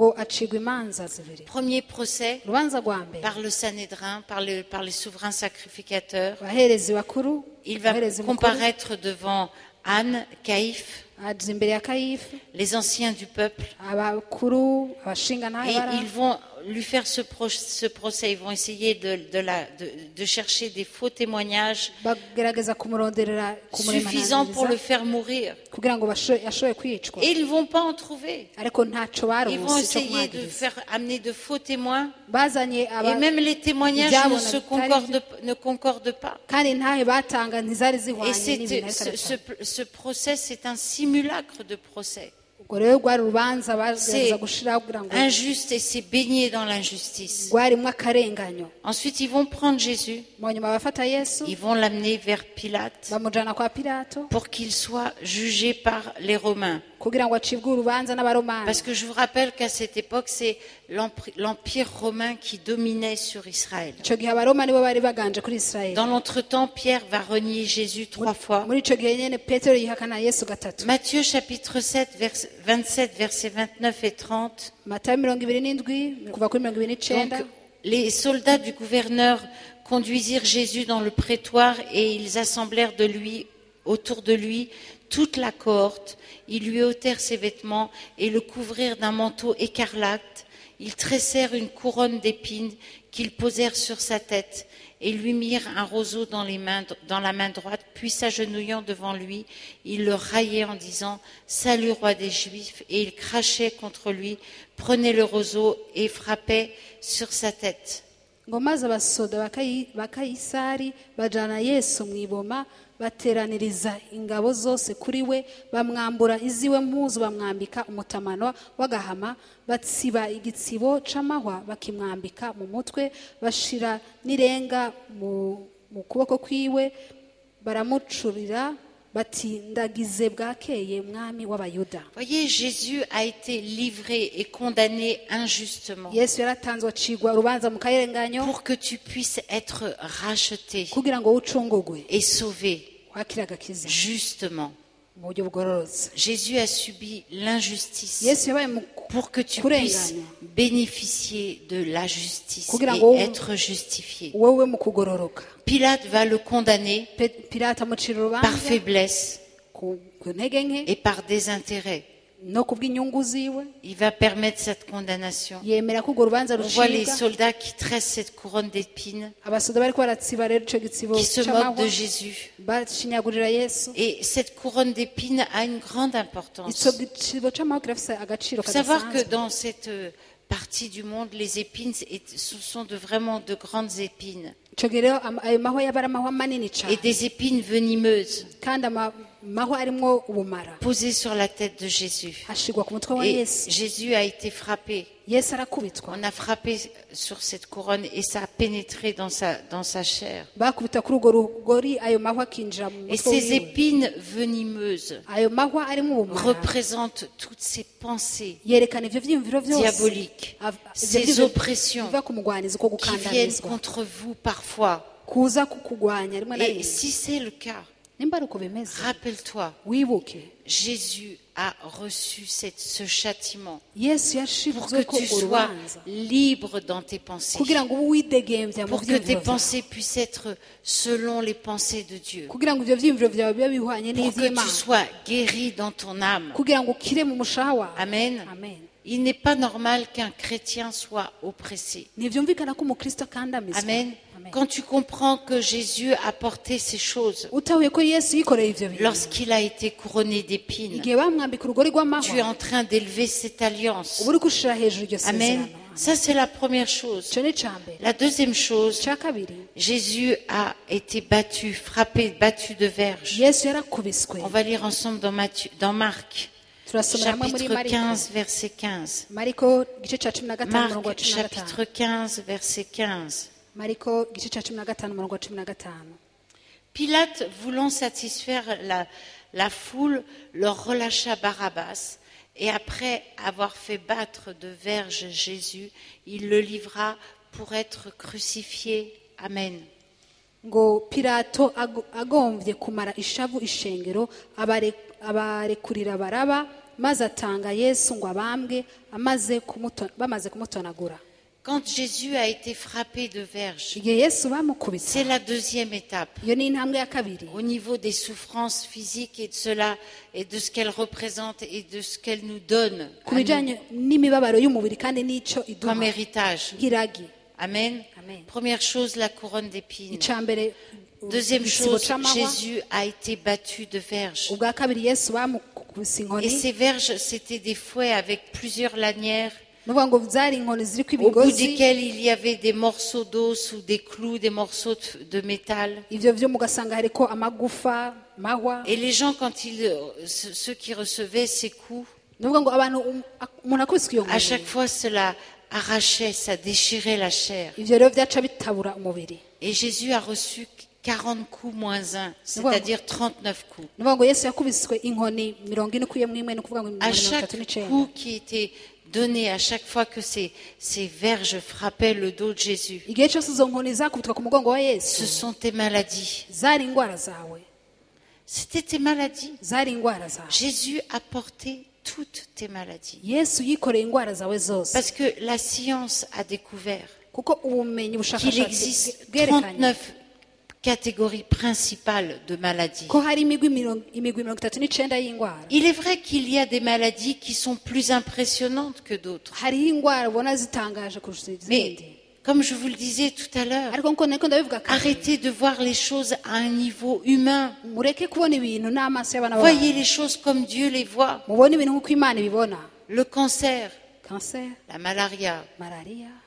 [SPEAKER 2] Premier procès par le Sanhédrin, par, le, par les souverains sacrificateurs. Il va comparaître devant Anne, Caïphe, les anciens du peuple. Et ils vont lui faire ce, pro, ce procès. Ils vont essayer de, de, la, de, de chercher des faux témoignages suffisants pour le faire mourir. Et ils ne vont pas en trouver. Ils vont essayer de faire amener de faux témoins. Et même les témoignages ne, se concordent, ne concordent pas. Et c'est, ce, ce, ce procès, c'est un simulacre de procès. C'est injuste et c'est baigné dans l'injustice. Ensuite, ils vont prendre Jésus. Ils vont l'amener vers Pilate pour qu'il soit jugé par les Romains. Parce que je vous rappelle qu'à cette époque, c'est l'Empire romain qui dominait sur Israël. Dans l'entretemps, Pierre va renier Jésus trois fois. Matthieu chapitre sept, verset vingt-sept, versets vingt-neuf et trente. Donc, les soldats du gouverneur conduisirent Jésus dans le prétoire et ils assemblèrent de lui, autour de lui toute la cohorte. Ils lui ôtèrent ses vêtements et le couvrirent d'un manteau écarlate. Ils tressèrent une couronne d'épines qu'ils posèrent sur sa tête et lui mirent un roseau dans, les mains, dans la main droite. Puis s'agenouillant devant lui, ils le raillaient en disant « Salut, roi des Juifs !» Et ils crachaient contre lui, prenaient le roseau et frappaient sur sa tête.
[SPEAKER 3] ngo maze abasoda ba Kayisari bajana Yesu mu iboma bateraniriza ingabo zose kuri we bamwambura iziwe mpuzu bamwambika umutamano w'agahama batsiba igitsibo c'amahwa bakimwambika mu mutwe bashira n'irenga mu kuboko kwiwe baramucurira bati ndagize bwakeye mwami w'abayuda.
[SPEAKER 2] Voyez, Jésus a été livré et condamné injustement
[SPEAKER 3] Yesu yaratanzwe acigwa urubanza mu kayerenganyo
[SPEAKER 2] pour que tu puisses être racheté
[SPEAKER 3] kugira ngo ucungurwe
[SPEAKER 2] et sauvé
[SPEAKER 3] wakira agakiza
[SPEAKER 2] justement.
[SPEAKER 3] mu buryo bugororotse.
[SPEAKER 2] Jésus a subi l'injustice
[SPEAKER 3] Yesu yabaye mu
[SPEAKER 2] pour que tu puisses bénéficier de la justice
[SPEAKER 3] kugira
[SPEAKER 2] et
[SPEAKER 3] ngo
[SPEAKER 2] être justifié.
[SPEAKER 3] wowe mu kugororoka.
[SPEAKER 2] Pilate va le condamner
[SPEAKER 3] Pe- Pilate amucira
[SPEAKER 2] par
[SPEAKER 3] urubanza
[SPEAKER 2] faiblesse
[SPEAKER 3] ku ku ntege nke
[SPEAKER 2] et par désintérêt.
[SPEAKER 3] no kubw'inyungu ziwe
[SPEAKER 2] Il va permettre cette condamnation.
[SPEAKER 3] yemera ko urwo rubanza
[SPEAKER 2] On voit les
[SPEAKER 3] rucibwa.
[SPEAKER 2] soldats qui tressent cette couronne d'épines,
[SPEAKER 3] abasoda bariko baratsiba rero ico gitsibo
[SPEAKER 2] qui se moquent
[SPEAKER 3] c'amahwa
[SPEAKER 2] de Jésus.
[SPEAKER 3] bashinyagurira Yesu.
[SPEAKER 2] Et cette couronne d'épines a une grande importance.
[SPEAKER 3] ico gitsibo c'amahwa kirafise agaciro
[SPEAKER 2] Il faut savoir que
[SPEAKER 3] kadasanzwe.
[SPEAKER 2] dans cette euh, partie du monde, les épines, est- ce sont de vraiment de grandes épines.
[SPEAKER 3] ico gihe rero ama- ayo mahwa yaba ari amahwa manini
[SPEAKER 2] Et
[SPEAKER 3] cane
[SPEAKER 2] des épines venimeuses
[SPEAKER 3] kandi ama- amahwa arimwo ubumara
[SPEAKER 2] posées sur la tête de Jésus.
[SPEAKER 3] ashigwa ku mutwe wa
[SPEAKER 2] Et
[SPEAKER 3] Yesu.
[SPEAKER 2] Jésus a été frappé.
[SPEAKER 3] Yesu arakubitwa
[SPEAKER 2] On a frappé sur cette couronne et ça a pénétré dans sa, dans sa chair.
[SPEAKER 3] bakubita kuri urwo rugori ayo mahwa akinjira mu
[SPEAKER 2] Et
[SPEAKER 3] mutwe
[SPEAKER 2] ces
[SPEAKER 3] wiwe.
[SPEAKER 2] épines venimeuses
[SPEAKER 3] ayo mahwa arimwo ubumara
[SPEAKER 2] représentent toutes ces pensées
[SPEAKER 3] yerekana ivyo vyiyumviro vyose
[SPEAKER 2] diaboliques,
[SPEAKER 3] Av- ivyo
[SPEAKER 2] ces
[SPEAKER 3] vyiyumviro
[SPEAKER 2] oppressions
[SPEAKER 3] biva ku mugwanizi ko
[SPEAKER 2] qui viennent
[SPEAKER 3] gukandamizwa
[SPEAKER 2] contre vous parfois.
[SPEAKER 3] kuza kukugwanya rimwe na
[SPEAKER 2] Et
[SPEAKER 3] rimwe.
[SPEAKER 2] si c'est le cas,
[SPEAKER 3] nimba ari uko bimeze
[SPEAKER 2] rappelle-toi,
[SPEAKER 3] wibuke
[SPEAKER 2] Jésus a reçu cette- ce châtiment
[SPEAKER 3] Yesu
[SPEAKER 2] pour
[SPEAKER 3] yashizwe
[SPEAKER 2] que
[SPEAKER 3] ko
[SPEAKER 2] tu sois
[SPEAKER 3] urubanza
[SPEAKER 2] libre dans tes pensées,
[SPEAKER 3] kugira ngo ube widegembya mu
[SPEAKER 2] pour que tes
[SPEAKER 3] vyiyumviro vyawe
[SPEAKER 2] pensées puissent être selon les pensées de Dieu,
[SPEAKER 3] kugira ngo ivyo vyiyumviro vyawe bibe bihwanye
[SPEAKER 2] pour que tu
[SPEAKER 3] n'ivy'Imana
[SPEAKER 2] sois guéri dans ton âme.
[SPEAKER 3] kugira ngo ukire mu mushaha wawe.
[SPEAKER 2] Amen.
[SPEAKER 3] Amen.
[SPEAKER 2] Il n'est pas normal qu'un chrétien soit oppressé.
[SPEAKER 3] ntivyumvikana ko umukristo akandamizwa.
[SPEAKER 2] Amen.
[SPEAKER 3] Amen.
[SPEAKER 2] Quand tu comprends que Jésus a porté ces choses
[SPEAKER 3] utahuye ko Yesu yikoreye ivyo bintu
[SPEAKER 2] lorsqu'il a été couronné d'épines,
[SPEAKER 3] igihe bamwambika urugori
[SPEAKER 2] tu es
[SPEAKER 3] rw'amahwa
[SPEAKER 2] en train d'élever cette alliance.
[SPEAKER 3] uba uri gushira hejuru iryo
[SPEAKER 2] Amen.
[SPEAKER 3] sezerano.
[SPEAKER 2] Ça, c'est la première chose.
[SPEAKER 3] ico ni ica mbere.
[SPEAKER 2] La deuxième chose,
[SPEAKER 3] ica kabiri
[SPEAKER 2] Jésus a été battu, frappé, battu de verge.
[SPEAKER 3] Yesu yarakubiswe.
[SPEAKER 2] On va lire ensemble dans, Matthieu, dans Marc,
[SPEAKER 3] turasomera hamwe muri
[SPEAKER 2] chapitre
[SPEAKER 3] Mariko
[SPEAKER 2] quinze, verset quinze.
[SPEAKER 3] Mariko igice ca cumi na gatanu umurongo wa
[SPEAKER 2] Marc,
[SPEAKER 3] cumi na gatanu.
[SPEAKER 2] chapitre quinze, verset quinze.
[SPEAKER 3] Mariko igice ca cumi na gatanu umurongo wa cumi na gatanu.
[SPEAKER 2] Pilate, voulant satisfaire la, la foule, leur relâcha Barabbas, et après avoir fait battre de verge Jésus, il le livra pour être crucifié. Amen.
[SPEAKER 3] ngo Pilato ago- agomvye kumara ishavu ishengero abare- abarekurira baraba maze atanga Yesu ngo abambwe amaze kumuto- bamaze kumutonagura.
[SPEAKER 2] Quand Jésus a été frappé de verge,
[SPEAKER 3] igihe Yesu bamukubise
[SPEAKER 2] c'est la deuxième étape.
[SPEAKER 3] iyo ni intambwe ya kabiri
[SPEAKER 2] Au niveau des souffrances physiques et de cela, et de ce qu'elles représentent et de ce qu'elles nous donnent
[SPEAKER 3] ku
[SPEAKER 2] à nous
[SPEAKER 3] bijanye n'imibabaro y'umubiri kandi n'ico
[SPEAKER 2] comme
[SPEAKER 3] iduha
[SPEAKER 2] héritage.
[SPEAKER 3] nk'iragi.
[SPEAKER 2] Amen.
[SPEAKER 3] Amen.
[SPEAKER 2] Première chose, la couronne d'épines.
[SPEAKER 3] ica mbere
[SPEAKER 2] Deuxième
[SPEAKER 3] igisibo
[SPEAKER 2] chose,
[SPEAKER 3] c'amahwa.
[SPEAKER 2] Jésus a été battu de verge.
[SPEAKER 3] ubwa kabiri Yesu bamukubise
[SPEAKER 2] Et
[SPEAKER 3] inkoni
[SPEAKER 2] ces verges, c'était des fouets avec plusieurs lanières,
[SPEAKER 3] nuvuga ngo zari inkoni ziriko
[SPEAKER 2] au bout
[SPEAKER 3] ibigozi
[SPEAKER 2] desquels il y avait des morceaux d'os ou des clous, des morceaux de, de métal.
[SPEAKER 3] ivyo vyo mugasanga hariko amagufa mahwa.
[SPEAKER 2] Et les gens, quand ils, euh, ce- ceux qui recevaient ces coups,
[SPEAKER 3] nuvuga ngo abantu um- ak- umuntu akubiswe iyo
[SPEAKER 2] à chaque
[SPEAKER 3] nkoni
[SPEAKER 2] fois cela arrachait, ça déchirait la chair.
[SPEAKER 3] ivyo rero vyaca bitabura umubiri.
[SPEAKER 2] Et Jésus a reçu quarante coups moins un, c'est-à-dire trente-neuf coups.
[SPEAKER 3] nuvuga ngo Yesu yakubiswe inkoni mirongo ine ukuyemwo imwe ni ukuvuga ngo
[SPEAKER 2] À
[SPEAKER 3] inkoni mirongo
[SPEAKER 2] chaque
[SPEAKER 3] itatu n'icenda.
[SPEAKER 2] coup qui était donné, à chaque fois que ces, ces verges frappaient le dos de Jésus,
[SPEAKER 3] igihe cyose izo nkoni zakubitwa ku mugongo wa Yesu
[SPEAKER 2] ce sont tes maladies.
[SPEAKER 3] zari ingwara zawe
[SPEAKER 2] C'était tes maladies.
[SPEAKER 3] zari ingwara zawe.
[SPEAKER 2] Jésus a porté toutes tes maladies.
[SPEAKER 3] Yesu yikoreye ingwara zawe zose
[SPEAKER 2] Parce que la science a découvert
[SPEAKER 3] kuko ubumenyi
[SPEAKER 2] qu'il
[SPEAKER 3] ubushakashatsi
[SPEAKER 2] existe
[SPEAKER 3] bwerekanye
[SPEAKER 2] trente-neuf catégories principales de maladies.
[SPEAKER 3] ko hari imigwi mirongo- imigwi mirongo itatu n'icenda y'ingwara.
[SPEAKER 2] Il est vrai qu'il y a des maladies qui sont plus impressionnantes que d'autres.
[SPEAKER 3] hariho ingwara ubona zitangaje kurusha
[SPEAKER 2] Mais,
[SPEAKER 3] izindi
[SPEAKER 2] comme je vous le disais tout à l'heure,
[SPEAKER 3] ariko nkuko nariko ndabivuga kare
[SPEAKER 2] arrêtez de voir les choses à un niveau humain.
[SPEAKER 3] mureke kubona ibintu n'amaso y'abana
[SPEAKER 2] Voyez
[SPEAKER 3] b'abantu
[SPEAKER 2] les choses comme Dieu les voit.
[SPEAKER 3] mubone ibintu nk'uko Imana ibibona.
[SPEAKER 2] Le cancer,
[SPEAKER 3] Cancer,
[SPEAKER 2] la malaria,
[SPEAKER 3] malaria,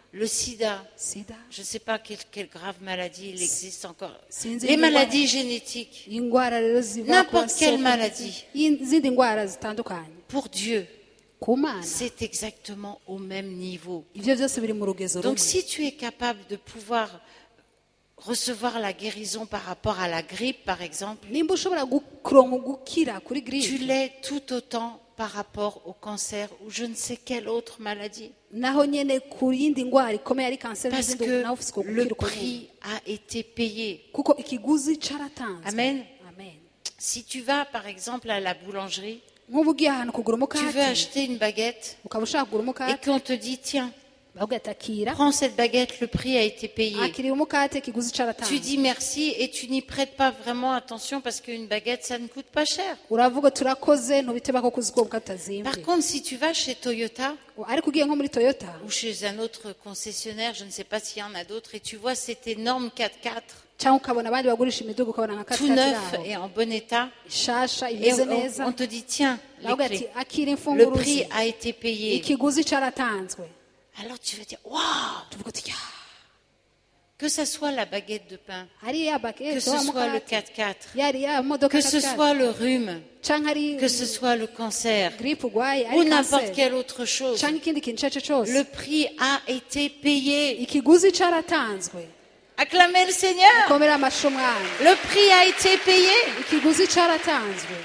[SPEAKER 2] le sida,
[SPEAKER 3] sida
[SPEAKER 2] je ne sais pas quelle, quelle grave maladie il existe encore,
[SPEAKER 3] Sinzi
[SPEAKER 2] les
[SPEAKER 3] indwara-
[SPEAKER 2] maladies génétiques,
[SPEAKER 3] indwara rero ziva
[SPEAKER 2] N'importe
[SPEAKER 3] ku
[SPEAKER 2] quelle
[SPEAKER 3] basoko
[SPEAKER 2] maladie.
[SPEAKER 3] izindi ndwara zitandukanye
[SPEAKER 2] pour Dieu,
[SPEAKER 3] ku Mana
[SPEAKER 2] c'est exactement au même niveau.
[SPEAKER 3] ivyo byose biri mu rugezo
[SPEAKER 2] Donc
[SPEAKER 3] rumwe
[SPEAKER 2] si tu es capable de pouvoir recevoir la guérison par rapport à la grippe, par exemple,
[SPEAKER 3] nimba ushobora gu- kuronka gukira kuri
[SPEAKER 2] tu
[SPEAKER 3] gripe
[SPEAKER 2] l'es tout autant par rapport au cancer ou je ne sais quelle autre maladie.
[SPEAKER 3] naho nyene ku yindi ndwara ikomeye ari kanseri
[SPEAKER 2] Parce
[SPEAKER 3] n'izindi
[SPEAKER 2] que
[SPEAKER 3] naho ufise uko
[SPEAKER 2] le
[SPEAKER 3] gukira uko nyene
[SPEAKER 2] prix a été payé.
[SPEAKER 3] kuko ikiguzi caratanzwe
[SPEAKER 2] Amen.
[SPEAKER 3] amen
[SPEAKER 2] Si tu vas par exemple à la boulangerie,
[SPEAKER 3] nk'ubu ugiye ahantu kugura
[SPEAKER 2] tu veux
[SPEAKER 3] umukate
[SPEAKER 2] acheter une baguette
[SPEAKER 3] ukaba ushaka kugura
[SPEAKER 2] et
[SPEAKER 3] umukate
[SPEAKER 2] qu'on te dit tiens,
[SPEAKER 3] bakubwira ati akira
[SPEAKER 2] prends cette baguette, le prix a été payé.
[SPEAKER 3] akiriye umukate ikiguzi
[SPEAKER 2] Tu
[SPEAKER 3] caratanzwe
[SPEAKER 2] dis merci et tu n'y prêtes pas vraiment attention parce qu'une baguette, ça ne coûte pas cher.
[SPEAKER 3] uravuga turakoze ntubiteba ko kuzi ko umukate azimvye
[SPEAKER 2] Par contre, si tu vas chez Toyota
[SPEAKER 3] ariko ugiye nko muri toyota
[SPEAKER 2] ou chez un autre concessionnaire, je ne sais pas s'il y en a d'autres, et tu vois cet énorme quatre-quatre
[SPEAKER 3] cyangwa ukabona abandi bagurisha imiduga ukabona nka
[SPEAKER 2] tout
[SPEAKER 3] katikati
[SPEAKER 2] neuf
[SPEAKER 3] yaho
[SPEAKER 2] et en bon état,
[SPEAKER 3] ishasha
[SPEAKER 2] et
[SPEAKER 3] imeze
[SPEAKER 2] on,
[SPEAKER 3] neza
[SPEAKER 2] on te dit tiens, les
[SPEAKER 3] bakubwira ati
[SPEAKER 2] clés.
[SPEAKER 3] akira
[SPEAKER 2] Le
[SPEAKER 3] imfunguruzo
[SPEAKER 2] prix a été payé.
[SPEAKER 3] ikiguzi caratanzwe
[SPEAKER 2] Alors tu vas dire waouh,
[SPEAKER 3] tuvuga uti "Ya,
[SPEAKER 2] que ce soit la baguette de pain,
[SPEAKER 3] hariya
[SPEAKER 2] que
[SPEAKER 3] bakete
[SPEAKER 2] ce
[SPEAKER 3] wa
[SPEAKER 2] soit le
[SPEAKER 3] mukate
[SPEAKER 2] quatre-quatre,
[SPEAKER 3] yariya modoka
[SPEAKER 2] que ce
[SPEAKER 3] katikati
[SPEAKER 2] soit le rhume,
[SPEAKER 3] canke ari
[SPEAKER 2] que ce soit le cancer
[SPEAKER 3] gripe urwaye
[SPEAKER 2] ou
[SPEAKER 3] ari
[SPEAKER 2] n'importe
[SPEAKER 3] kanseri
[SPEAKER 2] quelle autre chose,
[SPEAKER 3] canke ikindi kintu ico arico cose
[SPEAKER 2] le prix a été payé.
[SPEAKER 3] ikiguzi caratanzwe
[SPEAKER 2] Acclamez le Seigneur.
[SPEAKER 3] komera amasho umwana
[SPEAKER 2] Le prix a été payé
[SPEAKER 3] ikiguzi caratanzwe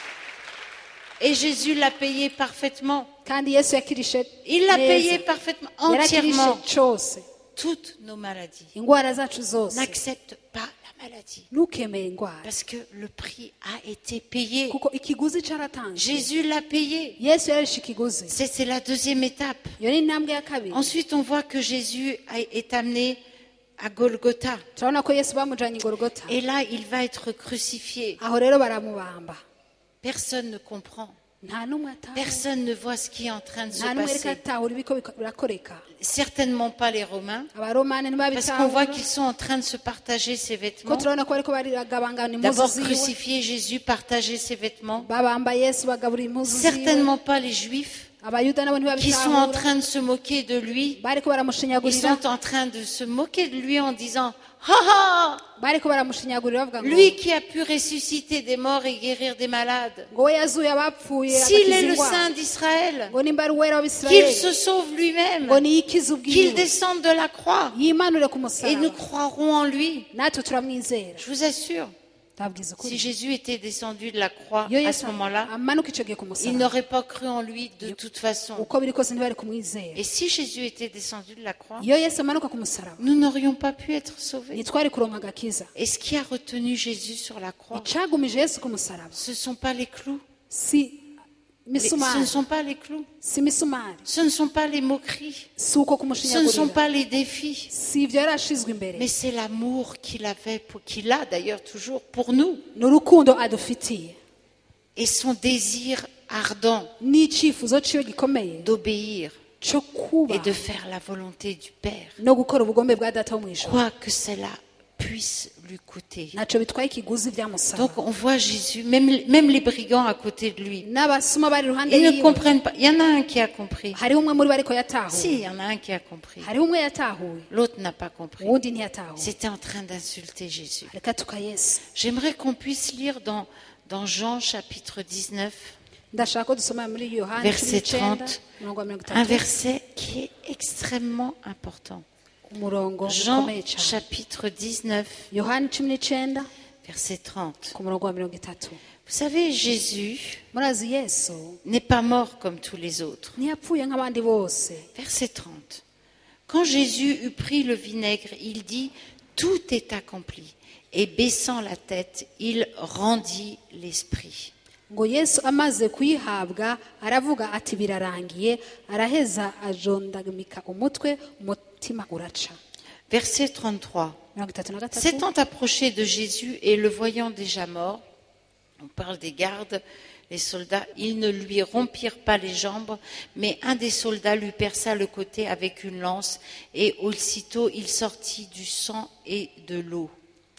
[SPEAKER 2] et Jésus l'a payé parfaitement.
[SPEAKER 3] kandi yesu yakirishe
[SPEAKER 2] Il l'a
[SPEAKER 3] neza.
[SPEAKER 2] payé parfaitement,
[SPEAKER 3] yarakirishe
[SPEAKER 2] entièrement.
[SPEAKER 3] cose
[SPEAKER 2] Toutes nos maladies.
[SPEAKER 3] ingwara zacu zose
[SPEAKER 2] N'accepte pas la maladie
[SPEAKER 3] ntukemere ingwara
[SPEAKER 2] parce que le prix a été payé.
[SPEAKER 3] kuko ikiguzi caratanzwe
[SPEAKER 2] Jésus l'a payé.
[SPEAKER 3] yesu yarishe ikiguzi
[SPEAKER 2] C'est c'est la deuxième étape.
[SPEAKER 3] iyo ni intambwe ya kabiri
[SPEAKER 2] Ensuite, on voit que Jésus a- est amené à Golgotha.
[SPEAKER 3] turabona ko yesu bamujanye i Golgota
[SPEAKER 2] Et là, il va être crucifié.
[SPEAKER 3] aho rero baramubamba
[SPEAKER 2] Personne ne comprend.
[SPEAKER 3] nta n'umwe atahura
[SPEAKER 2] Personne ne voit ce qui est en train de se
[SPEAKER 3] nta n'umwe ariko
[SPEAKER 2] passer.
[SPEAKER 3] atahura ibiko biko- birakoreka
[SPEAKER 2] Certainement pas les Romains.
[SPEAKER 3] abaromani
[SPEAKER 2] Parce qu'on voit
[SPEAKER 3] ntibabitahura
[SPEAKER 2] qu'ils sont en train de se partager ses
[SPEAKER 3] ko
[SPEAKER 2] vêtements.
[SPEAKER 3] turabona ko bariko baragabangana impuzu
[SPEAKER 2] D'abord
[SPEAKER 3] ziwe
[SPEAKER 2] crucifier Jésus, partager ses vêtements.
[SPEAKER 3] babamba yesu bagabura impuzu ziwe
[SPEAKER 2] Certainement pas les Juifs
[SPEAKER 3] abayuda nabo
[SPEAKER 2] qui sont en
[SPEAKER 3] ntibabitahura
[SPEAKER 2] train de se moquer de lui.
[SPEAKER 3] bariko
[SPEAKER 2] Ils
[SPEAKER 3] baramushinyagurira
[SPEAKER 2] sont en train de se moquer de lui en disant « Ha ha,
[SPEAKER 3] bariko baramushinyagurira bavuga ngo
[SPEAKER 2] lui qui a pu ressusciter des morts et guérir des malades.
[SPEAKER 3] ngo we yazuye abapfuye
[SPEAKER 2] S'il
[SPEAKER 3] agakiza
[SPEAKER 2] est le
[SPEAKER 3] indwara
[SPEAKER 2] Saint d'Israël,
[SPEAKER 3] ngo nimba ari uwera
[SPEAKER 2] qu'il
[SPEAKER 3] w'abisirayeli
[SPEAKER 2] se sauve lui-même,
[SPEAKER 3] ngo niyikize
[SPEAKER 2] qu'il
[SPEAKER 3] ubwiwe
[SPEAKER 2] descende de la croix.
[SPEAKER 3] yimanure ku
[SPEAKER 2] Et nous
[SPEAKER 3] musaraba
[SPEAKER 2] croirons en lui.
[SPEAKER 3] natwe turamwizera
[SPEAKER 2] Je vous assure,
[SPEAKER 3] ndababwiza ukuri
[SPEAKER 2] si Jésus était descendu de la croix
[SPEAKER 3] iyo
[SPEAKER 2] à
[SPEAKER 3] yesu
[SPEAKER 2] ce moment-là,
[SPEAKER 3] amanuka ico gihe ku
[SPEAKER 2] ils
[SPEAKER 3] musaraba
[SPEAKER 2] n'auraient pas cru en lui de toute façon.
[SPEAKER 3] uko biri kose ntibari kumwizera
[SPEAKER 2] Et si Jésus était descendu de la croix,
[SPEAKER 3] iyo yesu amanuka ku musaraba
[SPEAKER 2] nous n'aurions pas pu être sauvés.
[SPEAKER 3] ntitwari kuronka agakiza
[SPEAKER 2] Et ce qui a retenu Jésus sur la croix,
[SPEAKER 3] icagumije yesu ku musaraba
[SPEAKER 2] ce ne sont pas les clous.
[SPEAKER 3] si
[SPEAKER 2] Les- ce ne
[SPEAKER 3] misumari
[SPEAKER 2] sont pas les clous.
[SPEAKER 3] si misumari
[SPEAKER 2] Ce ne sont pas les moqueries.
[SPEAKER 3] si uko
[SPEAKER 2] Ce ne sont
[SPEAKER 3] kumushinyagurira
[SPEAKER 2] pas les défis.
[SPEAKER 3] si ibyo yari ashizwe imbere
[SPEAKER 2] Mais c'est l'amour qu'il avait, pour- qu'il a d'ailleurs toujours pour nous.
[SPEAKER 3] ni urukundo adufitiye
[SPEAKER 2] Et son désir ardent
[SPEAKER 3] n'icyifuzo ciwe gikomeye
[SPEAKER 2] d'obéir
[SPEAKER 3] cyo kuba
[SPEAKER 2] et de faire la volonté du Père.
[SPEAKER 3] no gukora ubugombe bwa data wo mu ijuru
[SPEAKER 2] Quoi que cela puisse lui coûter.
[SPEAKER 3] ntacyo bitwaye ikiguzi byamusaba
[SPEAKER 2] Donc on voit Jésus, même, même les brigands à côté de lui.
[SPEAKER 3] n'abasuma bari iruhande
[SPEAKER 2] Ils ne
[SPEAKER 3] yiwe
[SPEAKER 2] comprennent pas. Il y en a un qui a compris.
[SPEAKER 3] hariho umwe muri bo ariko
[SPEAKER 2] Si,
[SPEAKER 3] yatahuye
[SPEAKER 2] il y en a un qui a compris.
[SPEAKER 3] hariho umwe yatahuye
[SPEAKER 2] L'autre n'a pas compris.
[SPEAKER 3] uwundi ntiyatahuye
[SPEAKER 2] C'était en train d'insulter Jésus.
[SPEAKER 3] reka tuka yesu
[SPEAKER 2] J'aimerais qu'on puisse lire dans, dans Jean chapitre dix-neuf,
[SPEAKER 3] ndashaka ko dusoma muri yohani cumi
[SPEAKER 2] verset
[SPEAKER 3] n'icyenda
[SPEAKER 2] trente,
[SPEAKER 3] mirongo mirongo
[SPEAKER 2] un
[SPEAKER 3] itatu
[SPEAKER 2] verset qui est extrêmement important.
[SPEAKER 3] umurongo
[SPEAKER 2] Jean
[SPEAKER 3] ukomeye cyane
[SPEAKER 2] chapitre dix-neuf,
[SPEAKER 3] yohani cumi n'icyenda
[SPEAKER 2] verset trente.
[SPEAKER 3] ku murongo wa mirongo itatu
[SPEAKER 2] Vous savez, Jésus
[SPEAKER 3] murazi yesu
[SPEAKER 2] n'est pas mort comme tous les autres.
[SPEAKER 3] ntiyapfuye nk'abandi bose
[SPEAKER 2] Verset trente. Quand Jésus eut pris le vinaigre, il dit « Tout est accompli ». Et baissant la tête, il rendit l'esprit.
[SPEAKER 3] ngo yesu amaze kuyihabwa aravuga ati birarangiye araheza ajondagamika umutwe umutima uraca
[SPEAKER 2] Verset trente-trois.
[SPEAKER 3] mirongo itatu na gatatu
[SPEAKER 2] S'étant approché de Jésus et le voyant déjà mort, on parle des gardes, les soldats, ils ne lui rompirent pas les jambes, mais un des soldats lui perça le côté avec une lance, et aussitôt il sortit du sang et de l'eau.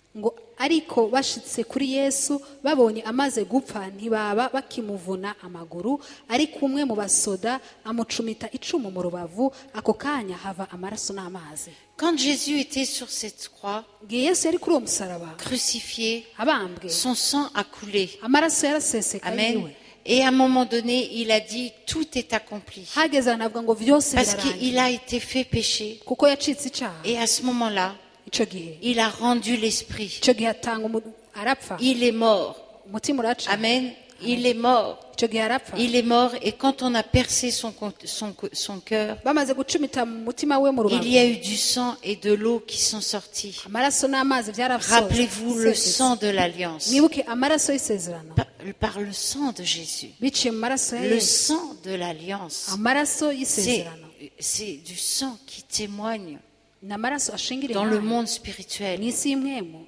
[SPEAKER 3] ngo ariko bashitse kuri Yesu babonye amaze gupfa ntibaba bakimuvuna amaguru ariko umwe mu basoda amucumita icumu mu rubavu ako kanya hava amaraso n'amazi.
[SPEAKER 2] Quand Jésus était sur cette croix,
[SPEAKER 3] Yesu yari kuri uwo musaraba
[SPEAKER 2] crucifié,
[SPEAKER 3] abambwe
[SPEAKER 2] son sang a coulé.
[SPEAKER 3] amaraso yarasesekaye.
[SPEAKER 2] Amen. Et à un moment donné, il a dit, tout est accompli.
[SPEAKER 3] hageze anavuga ngo vyose
[SPEAKER 2] Parce
[SPEAKER 3] birarangiye
[SPEAKER 2] qu'il a été fait péché.
[SPEAKER 3] kuko yacitse icaha.
[SPEAKER 2] Et à ce moment-là,
[SPEAKER 3] ico gihe
[SPEAKER 2] il a rendu l'esprit.
[SPEAKER 3] ico gihe atanga umu- arapfa
[SPEAKER 2] Il est mort.
[SPEAKER 3] umutima uraca.
[SPEAKER 2] Amen. Il est mort.
[SPEAKER 3] ico gihe arapfa.
[SPEAKER 2] Il est mort. Et quand on a percé son, con- son, co- son cœur,
[SPEAKER 3] bamaze gucumita mu mutima we mu
[SPEAKER 2] il
[SPEAKER 3] rubavu
[SPEAKER 2] y a eu du sang et de l'eau qui sont sortis.
[SPEAKER 3] amaraso n'amazi vyarasoze.
[SPEAKER 2] Rappelez-vous le sang de l'alliance.
[SPEAKER 3] mwibuke amaraso y'isezerano
[SPEAKER 2] Par, par le sang de Jésus.
[SPEAKER 3] biciye mu maraso ya
[SPEAKER 2] Le
[SPEAKER 3] Yesu.
[SPEAKER 2] sang de l'alliance.
[SPEAKER 3] amaraso
[SPEAKER 2] C'est,
[SPEAKER 3] y'isezerano
[SPEAKER 2] c'est du sang qui témoigne
[SPEAKER 3] ni amaraso ashingiriye
[SPEAKER 2] dans le
[SPEAKER 3] Imana
[SPEAKER 2] monde spirituel.
[SPEAKER 3] mw'isi y'imwemu.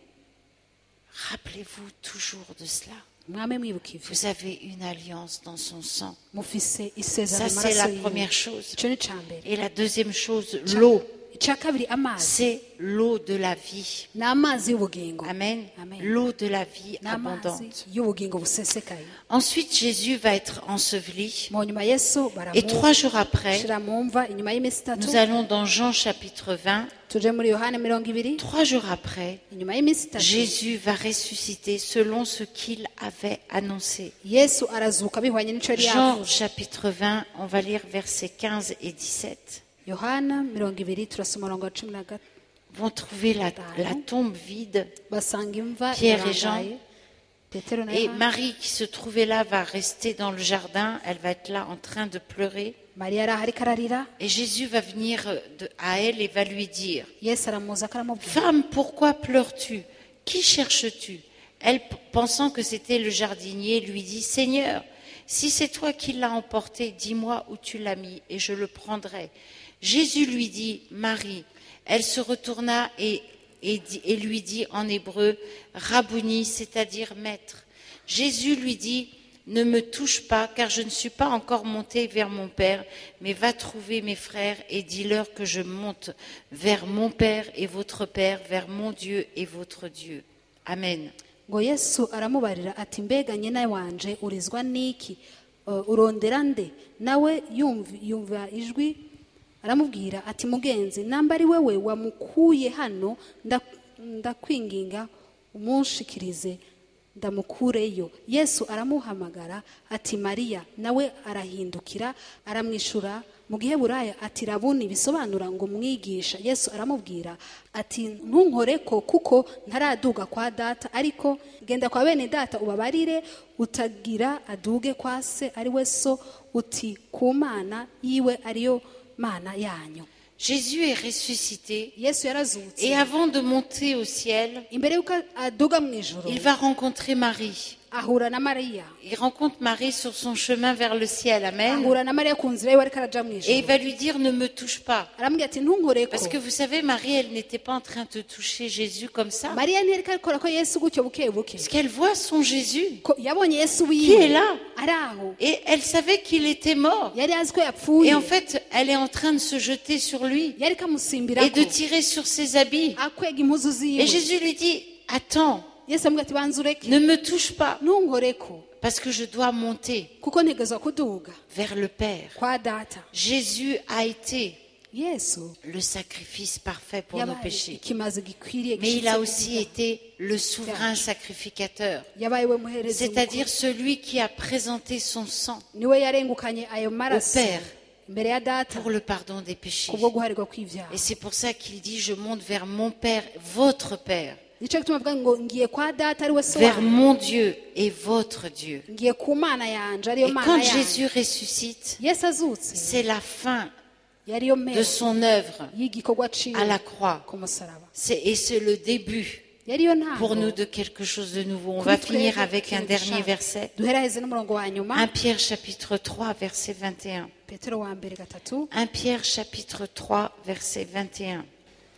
[SPEAKER 2] Rappelez-vous toujours de cela.
[SPEAKER 3] mwame mwibuka ivyo
[SPEAKER 2] Vous avez une alliance dans son sang.
[SPEAKER 3] mufise
[SPEAKER 2] Ça,
[SPEAKER 3] isezerano mu
[SPEAKER 2] c'est la
[SPEAKER 3] maraso yiwe.
[SPEAKER 2] première chose.
[SPEAKER 3] ico ni ca mbere.
[SPEAKER 2] Et la deuxième chose, l'eau,
[SPEAKER 3] ica kabiri amazi
[SPEAKER 2] c'est l'eau de la vie.
[SPEAKER 3] ni amazi y'ubugingo.
[SPEAKER 2] Amen.
[SPEAKER 3] Amen.
[SPEAKER 2] L'eau de la vie
[SPEAKER 3] ni amazi
[SPEAKER 2] abondante.
[SPEAKER 3] y'ubugingo busesekaye.
[SPEAKER 2] Ensuite, Jésus va être enseveli.
[SPEAKER 3] mu nyuma Yesu
[SPEAKER 2] Et trois jours après,
[SPEAKER 3] baramushira mu mva inyuma y'iminsi itatu.
[SPEAKER 2] nous allons dans Jean chapitre vingt.
[SPEAKER 3] tuje muri Yohana mirongo ibiri
[SPEAKER 2] Trois jours après,
[SPEAKER 3] inyuma y'iminsi itatu
[SPEAKER 2] Jésus va ressusciter selon ce qu'il avait annoncé.
[SPEAKER 3] Yesu arazuka bihwanye n'ico yari
[SPEAKER 2] Jean
[SPEAKER 3] yavuze.
[SPEAKER 2] chapitre vingt, on va lire versets quinze et dix-sept.
[SPEAKER 3] Yohana mirongo ibiri turasoma umurongo wa cumi na gatatu.
[SPEAKER 2] Vont trouver la, la tombe vide.
[SPEAKER 3] basanga imva
[SPEAKER 2] Pierre et Jean.
[SPEAKER 3] irarangaye. Petero na
[SPEAKER 2] Et
[SPEAKER 3] Yohana.
[SPEAKER 2] Marie qui se trouvait là va rester dans le jardin. Elle va être là en train de pleurer.
[SPEAKER 3] Mariya ari aho ariko ararira.
[SPEAKER 2] Et Jésus va venir de- à elle et va lui dire,
[SPEAKER 3] Yesu aramuza akaramubwira
[SPEAKER 2] Femme, pourquoi pleures-tu? Qui cherches-tu? Elle, p- pensant que c'était le jardinier, lui dit, Seigneur, si c'est toi qui l'as emporté, dis-moi où tu l'as mis et je le prendrai. Jésus lui dit, Marie. Elle se retourna et, et, dit- et lui dit en hébreu, Rabouni, c'est-à-dire maître. Jésus lui dit, ne me touche pas, car je ne suis pas encore monté vers mon Père, mais va trouver mes frères et dis-leur que je monte vers mon Père et votre Père, vers mon Dieu et votre Dieu. Amen.
[SPEAKER 3] ngo Yesu aramubarira ati mbega nyina wanje urizwa n'iki Uh, urondera nde nawe yumva yumva ijwi aramubwira ati mugenzi namba ari wewe wamukuye hano nda- ndakwinginga umunshikirize ndamukureyo. Yesu aramuhamagara ati Mariya, nawe arahindukira aramwishura mu Giheburayo ati Rabuni, bisobanura ngo mwigisha. Yesu aramubwira ati ntunkoreko kuko ntaraduga kwa data, ariko genda kwa bene data ubabarire utagira aduge kwa se ari we so, uti ku Mana yiwe ariyo Mana yanyu.
[SPEAKER 2] Jésus est ressuscité
[SPEAKER 3] Yesu yarazutse,
[SPEAKER 2] et avant de monter au ciel,
[SPEAKER 3] imbere yuko aduga mu ijuru
[SPEAKER 2] il va rencontrer Marie.
[SPEAKER 3] ahura na Mariya.
[SPEAKER 2] Il rencontre Marie sur son chemin vers le ciel. Amen.
[SPEAKER 3] ahura na Mariya ku nzira yiwe ariko araja mu
[SPEAKER 2] Et il
[SPEAKER 3] ijuru.
[SPEAKER 2] va lui dire, ne me touche pas.
[SPEAKER 3] aramubwira ati ntunkoreko.
[SPEAKER 2] Parce que vous savez, Marie, elle n'était pas en train de toucher Jésus comme ça.
[SPEAKER 3] Mariya ntiyariko arikora ko Yesu gutyo buke buke,
[SPEAKER 2] Parce qu'elle voit son Jésus.
[SPEAKER 3] ko yabonye Yesu
[SPEAKER 2] Qui est
[SPEAKER 3] wiwe
[SPEAKER 2] là?
[SPEAKER 3] ari aho,
[SPEAKER 2] Et elle savait qu'il était mort.
[SPEAKER 3] yari azi ko yapfuye,
[SPEAKER 2] Et en fait, elle est en train de se jeter sur lui
[SPEAKER 3] yariko
[SPEAKER 2] et
[SPEAKER 3] amusimbirako
[SPEAKER 2] de tirer sur ses habits.
[SPEAKER 3] akwega impuzu
[SPEAKER 2] Et
[SPEAKER 3] ziwe.
[SPEAKER 2] Jésus lui dit, attends,
[SPEAKER 3] Yesu amubwira ati banza ureke,
[SPEAKER 2] ne me touche pas,
[SPEAKER 3] ntunkoreko
[SPEAKER 2] parce que je dois monter
[SPEAKER 3] kuko ntegezwa kuduga
[SPEAKER 2] vers le Père.
[SPEAKER 3] kwa data.
[SPEAKER 2] Jésus a été
[SPEAKER 3] Yesu
[SPEAKER 2] le sacrifice parfait pour nos
[SPEAKER 3] yabaye
[SPEAKER 2] péchés.
[SPEAKER 3] ikimazi gikwiriye
[SPEAKER 2] Mais il
[SPEAKER 3] gishitse
[SPEAKER 2] a
[SPEAKER 3] ku
[SPEAKER 2] aussi
[SPEAKER 3] byaha.
[SPEAKER 2] été le souverain sacrificateur,
[SPEAKER 3] yabaye we muherezi
[SPEAKER 2] c'est-à-dire
[SPEAKER 3] mukuru.
[SPEAKER 2] celui qui a présenté son sang
[SPEAKER 3] niwe yarengukanye ayo maraso
[SPEAKER 2] Au Père.
[SPEAKER 3] imbere ya data
[SPEAKER 2] pour le pardon des péchés.
[SPEAKER 3] kubwo guharirwa kw'ivyaha.
[SPEAKER 2] Et c'est pour ça qu'il dit, je monte vers mon Père, votre Père,
[SPEAKER 3] nico gituma avuga ngo ngiye kwa data ari we so
[SPEAKER 2] vers
[SPEAKER 3] wanjye,
[SPEAKER 2] mon Dieu et votre Dieu.
[SPEAKER 3] ngiye ku Mana yanje ariyo
[SPEAKER 2] Et
[SPEAKER 3] Mana
[SPEAKER 2] quand
[SPEAKER 3] yanje.
[SPEAKER 2] Jésus ressuscite,
[SPEAKER 3] Yesu azutse
[SPEAKER 2] c'est la fin
[SPEAKER 3] yariyo
[SPEAKER 2] de
[SPEAKER 3] mpera
[SPEAKER 2] son œuvre
[SPEAKER 3] y'igikorwa ciwe
[SPEAKER 2] à la croix.
[SPEAKER 3] ku musaraba,
[SPEAKER 2] C'est- Et c'est le début
[SPEAKER 3] yariyo ntango
[SPEAKER 2] pour nous de quelque chose de nouveau. On
[SPEAKER 3] kuri
[SPEAKER 2] va
[SPEAKER 3] twebwe
[SPEAKER 2] finir avec un
[SPEAKER 3] ikintu
[SPEAKER 2] dernier
[SPEAKER 3] gishaka.
[SPEAKER 2] verset.
[SPEAKER 3] duheraheze n'umurongo wa nyuma,
[SPEAKER 2] un Pierre chapitre trois, verset vingt et un.
[SPEAKER 3] Petero wa mbere gatatu.
[SPEAKER 2] un Pierre chapitre trois, verset vingt et un.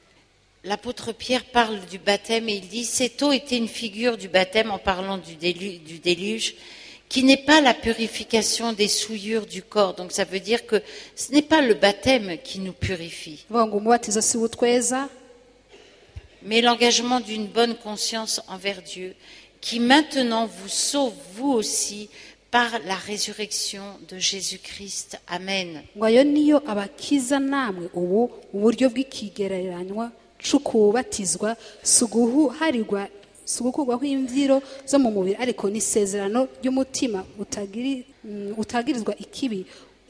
[SPEAKER 2] L'apôtre Pierre parle du baptême et il dit, cette eau était une figure du baptême en parlant du déluge, du déluge, qui n'est pas la purification des souillures du corps. Donc ça veut dire que ce n'est pas le baptême qui nous purifie.
[SPEAKER 3] Vuga ngo umubatizo si utweza,
[SPEAKER 2] mais l'engagement d'une bonne conscience envers Dieu, qui maintenant vous sauve vous aussi par la résurrection de Jésus-Christ. Amen.
[SPEAKER 3] ngo ayo niyo abakiza namwe ubu uburyo bw'ikigereranywa c'ukubatizwa suguharirwa sugukurwaho imvyiro zo mu mubiri ariko n'isezerano ry'umutima utagiri utagirizwa ikibi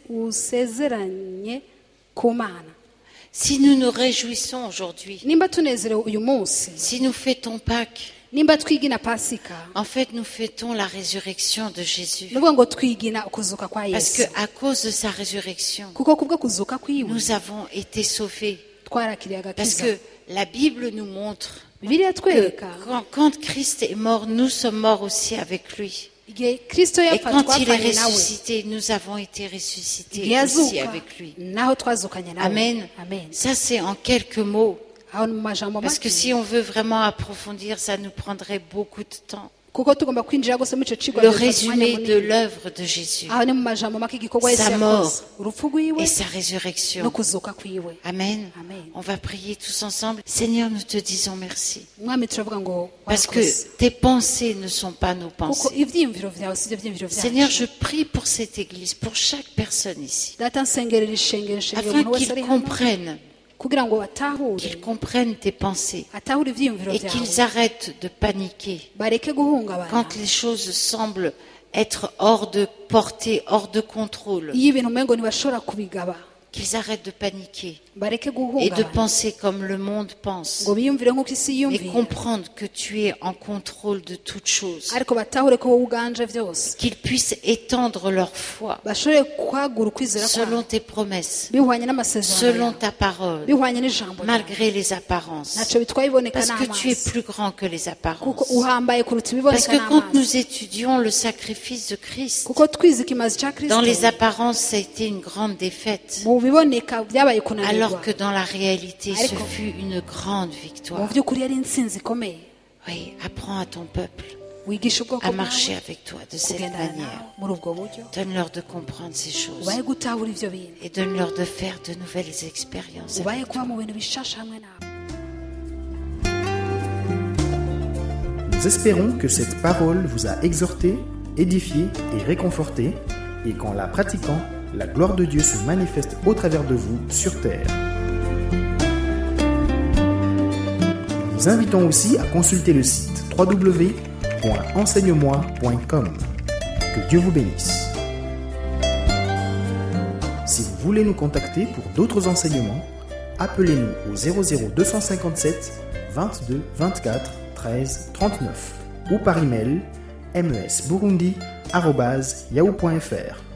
[SPEAKER 3] usezeranye ku Mana.
[SPEAKER 2] Si nous nous réjouissons aujourd'hui,
[SPEAKER 3] nimba tunezerewe uyu munsi,
[SPEAKER 2] si nous fêtons Pâques,
[SPEAKER 3] nimba twigina Pasika,
[SPEAKER 2] en fait nous fêtons la résurrection de Jésus.
[SPEAKER 3] nuvuga ngo twigina ukuzuka kwa
[SPEAKER 2] Parce que
[SPEAKER 3] Yesu,
[SPEAKER 2] à cause de sa résurrection,
[SPEAKER 3] kuko kubwo kuzuka kwiwe
[SPEAKER 2] nous avons été sauvés.
[SPEAKER 3] twarakiriye
[SPEAKER 2] Parce
[SPEAKER 3] agakiza.
[SPEAKER 2] que la Bible nous montre
[SPEAKER 3] Bibiliya
[SPEAKER 2] que
[SPEAKER 3] twereka
[SPEAKER 2] quand, quand Christ est mort, nous sommes morts aussi avec lui.
[SPEAKER 3] igihe Kristo
[SPEAKER 2] Et
[SPEAKER 3] yapfa
[SPEAKER 2] quand il est
[SPEAKER 3] twapfanye nawe,
[SPEAKER 2] ressuscité, nous avons été ressuscités
[SPEAKER 3] igihe
[SPEAKER 2] aussi
[SPEAKER 3] yazuka
[SPEAKER 2] avec lui.
[SPEAKER 3] naho twazukanye nawe.
[SPEAKER 2] Amen.
[SPEAKER 3] Amen.
[SPEAKER 2] Ça, c'est en quelques mots.
[SPEAKER 3] Aho ni mu majambo
[SPEAKER 2] Parce que
[SPEAKER 3] make,
[SPEAKER 2] si on veut vraiment approfondir, ça nous prendrait beaucoup de temps.
[SPEAKER 3] kuko tugomba kwinjira gose muri ico cigwa
[SPEAKER 2] Le
[SPEAKER 3] bifata umwanya
[SPEAKER 2] résumé de
[SPEAKER 3] munini.
[SPEAKER 2] l'œuvre de Jésus
[SPEAKER 3] Aho ni mu majambo make igikorwa Yesu
[SPEAKER 2] Sa
[SPEAKER 3] yakoze,
[SPEAKER 2] mort
[SPEAKER 3] urupfu rwiwe
[SPEAKER 2] et sa
[SPEAKER 3] no
[SPEAKER 2] résurrection.
[SPEAKER 3] kuzuka kwiwe.
[SPEAKER 2] Amen.
[SPEAKER 3] Amen.
[SPEAKER 2] On va prier tous ensemble. Seigneur, nous te disons merci.
[SPEAKER 3] Mwami turavuga ngo
[SPEAKER 2] Parce que
[SPEAKER 3] warakoze.
[SPEAKER 2] tes pensées ne sont pas nos
[SPEAKER 3] kuko
[SPEAKER 2] pensées.
[SPEAKER 3] ivyiyumviro vyawe sivyo vyiyumviro
[SPEAKER 2] Seigneur, je
[SPEAKER 3] vyacu.
[SPEAKER 2] prie pour cette église, pour chaque personne ici,
[SPEAKER 3] Data nsengerera ishengero ishengero
[SPEAKER 2] afin
[SPEAKER 3] umuntu wese
[SPEAKER 2] qu'ils
[SPEAKER 3] ari hano
[SPEAKER 2] comprennent,
[SPEAKER 3] kugira ngo batahure
[SPEAKER 2] qu'ils comprennent tes pensées
[SPEAKER 3] atahure ivyiyumviro
[SPEAKER 2] et qu'ils
[SPEAKER 3] vyawe
[SPEAKER 2] arrêtent de paniquer
[SPEAKER 3] bareke guhungabana
[SPEAKER 2] quand les choses semblent être hors de portée, hors de contrôle.
[SPEAKER 3] iyo ibintu umengo ntibashobora kubigaba
[SPEAKER 2] Qu'ils arrêtent de paniquer
[SPEAKER 3] bareke
[SPEAKER 2] et de
[SPEAKER 3] guhungabana
[SPEAKER 2] penser comme le monde pense,
[SPEAKER 3] ngo biyumvire nk'uko isi
[SPEAKER 2] mais
[SPEAKER 3] yiyumvira
[SPEAKER 2] comprendre que tu es en contrôle de toutes choses.
[SPEAKER 3] ariko batahure ko wowe uganje vyose
[SPEAKER 2] Qu'ils puissent étendre leur foi
[SPEAKER 3] bashobore kwagura ukwizera kwabo
[SPEAKER 2] selon tes promesses,
[SPEAKER 3] bihwanye n'amasezerano
[SPEAKER 2] selon
[SPEAKER 3] yawe,
[SPEAKER 2] ta parole,
[SPEAKER 3] bihwanye n'ijambo ryawe.
[SPEAKER 2] malgré les apparences.
[SPEAKER 3] ntacyo bitwaye iboneka
[SPEAKER 2] Parce que tu es
[SPEAKER 3] n'amaso
[SPEAKER 2] plus grand que les
[SPEAKER 3] kuko
[SPEAKER 2] apparences.
[SPEAKER 3] uhambaye kuruta
[SPEAKER 2] Parce
[SPEAKER 3] ibiboneka
[SPEAKER 2] que quand
[SPEAKER 3] n'amaso
[SPEAKER 2] nous étudions le sacrifice de Christ,
[SPEAKER 3] kuko twize ikimazi ca
[SPEAKER 2] dans les
[SPEAKER 3] Kristo
[SPEAKER 2] apparences, ça a été une grande défaite.
[SPEAKER 3] mu biboneka byabaye kunanirwa
[SPEAKER 2] Alors que dans la réalité, ce
[SPEAKER 3] Ariko-
[SPEAKER 2] fut une grande
[SPEAKER 3] mu
[SPEAKER 2] victoire.
[SPEAKER 3] by'ukuri yari intsinzi ikomeye.
[SPEAKER 2] Oui, apprends à ton peuple
[SPEAKER 3] wigisha ubwoko
[SPEAKER 2] à
[SPEAKER 3] bwawe
[SPEAKER 2] marcher avec toi de cette
[SPEAKER 3] kugendana nawe
[SPEAKER 2] manière.
[SPEAKER 3] muri ubwo buryo
[SPEAKER 2] Donne-leur de comprendre ces choses
[SPEAKER 3] ubaye gutahura ivyo bintu
[SPEAKER 2] et donne-leur de faire de nouvelles expériences.
[SPEAKER 3] ubaye
[SPEAKER 2] avec
[SPEAKER 3] kuba
[SPEAKER 2] toi.
[SPEAKER 3] mu bintu bishasha hamwe nawe.
[SPEAKER 1] Nous espérons que cette parole vous a exhorté, édifié et réconforté, et qu'en la pratiquant, la gloire de Dieu se manifeste au travers de vous sur terre. Nous vous invitons aussi à consulter le site w w w point enseigne moi point com. Que Dieu vous bénisse. Si vous voulez nous contacter pour d'autres enseignements, appelez-nous au zéro zéro deux cent cinquante-sept vingt-deux vingt-quatre treize trente-neuf ou par email m e s burundi arobase yahoo point f r.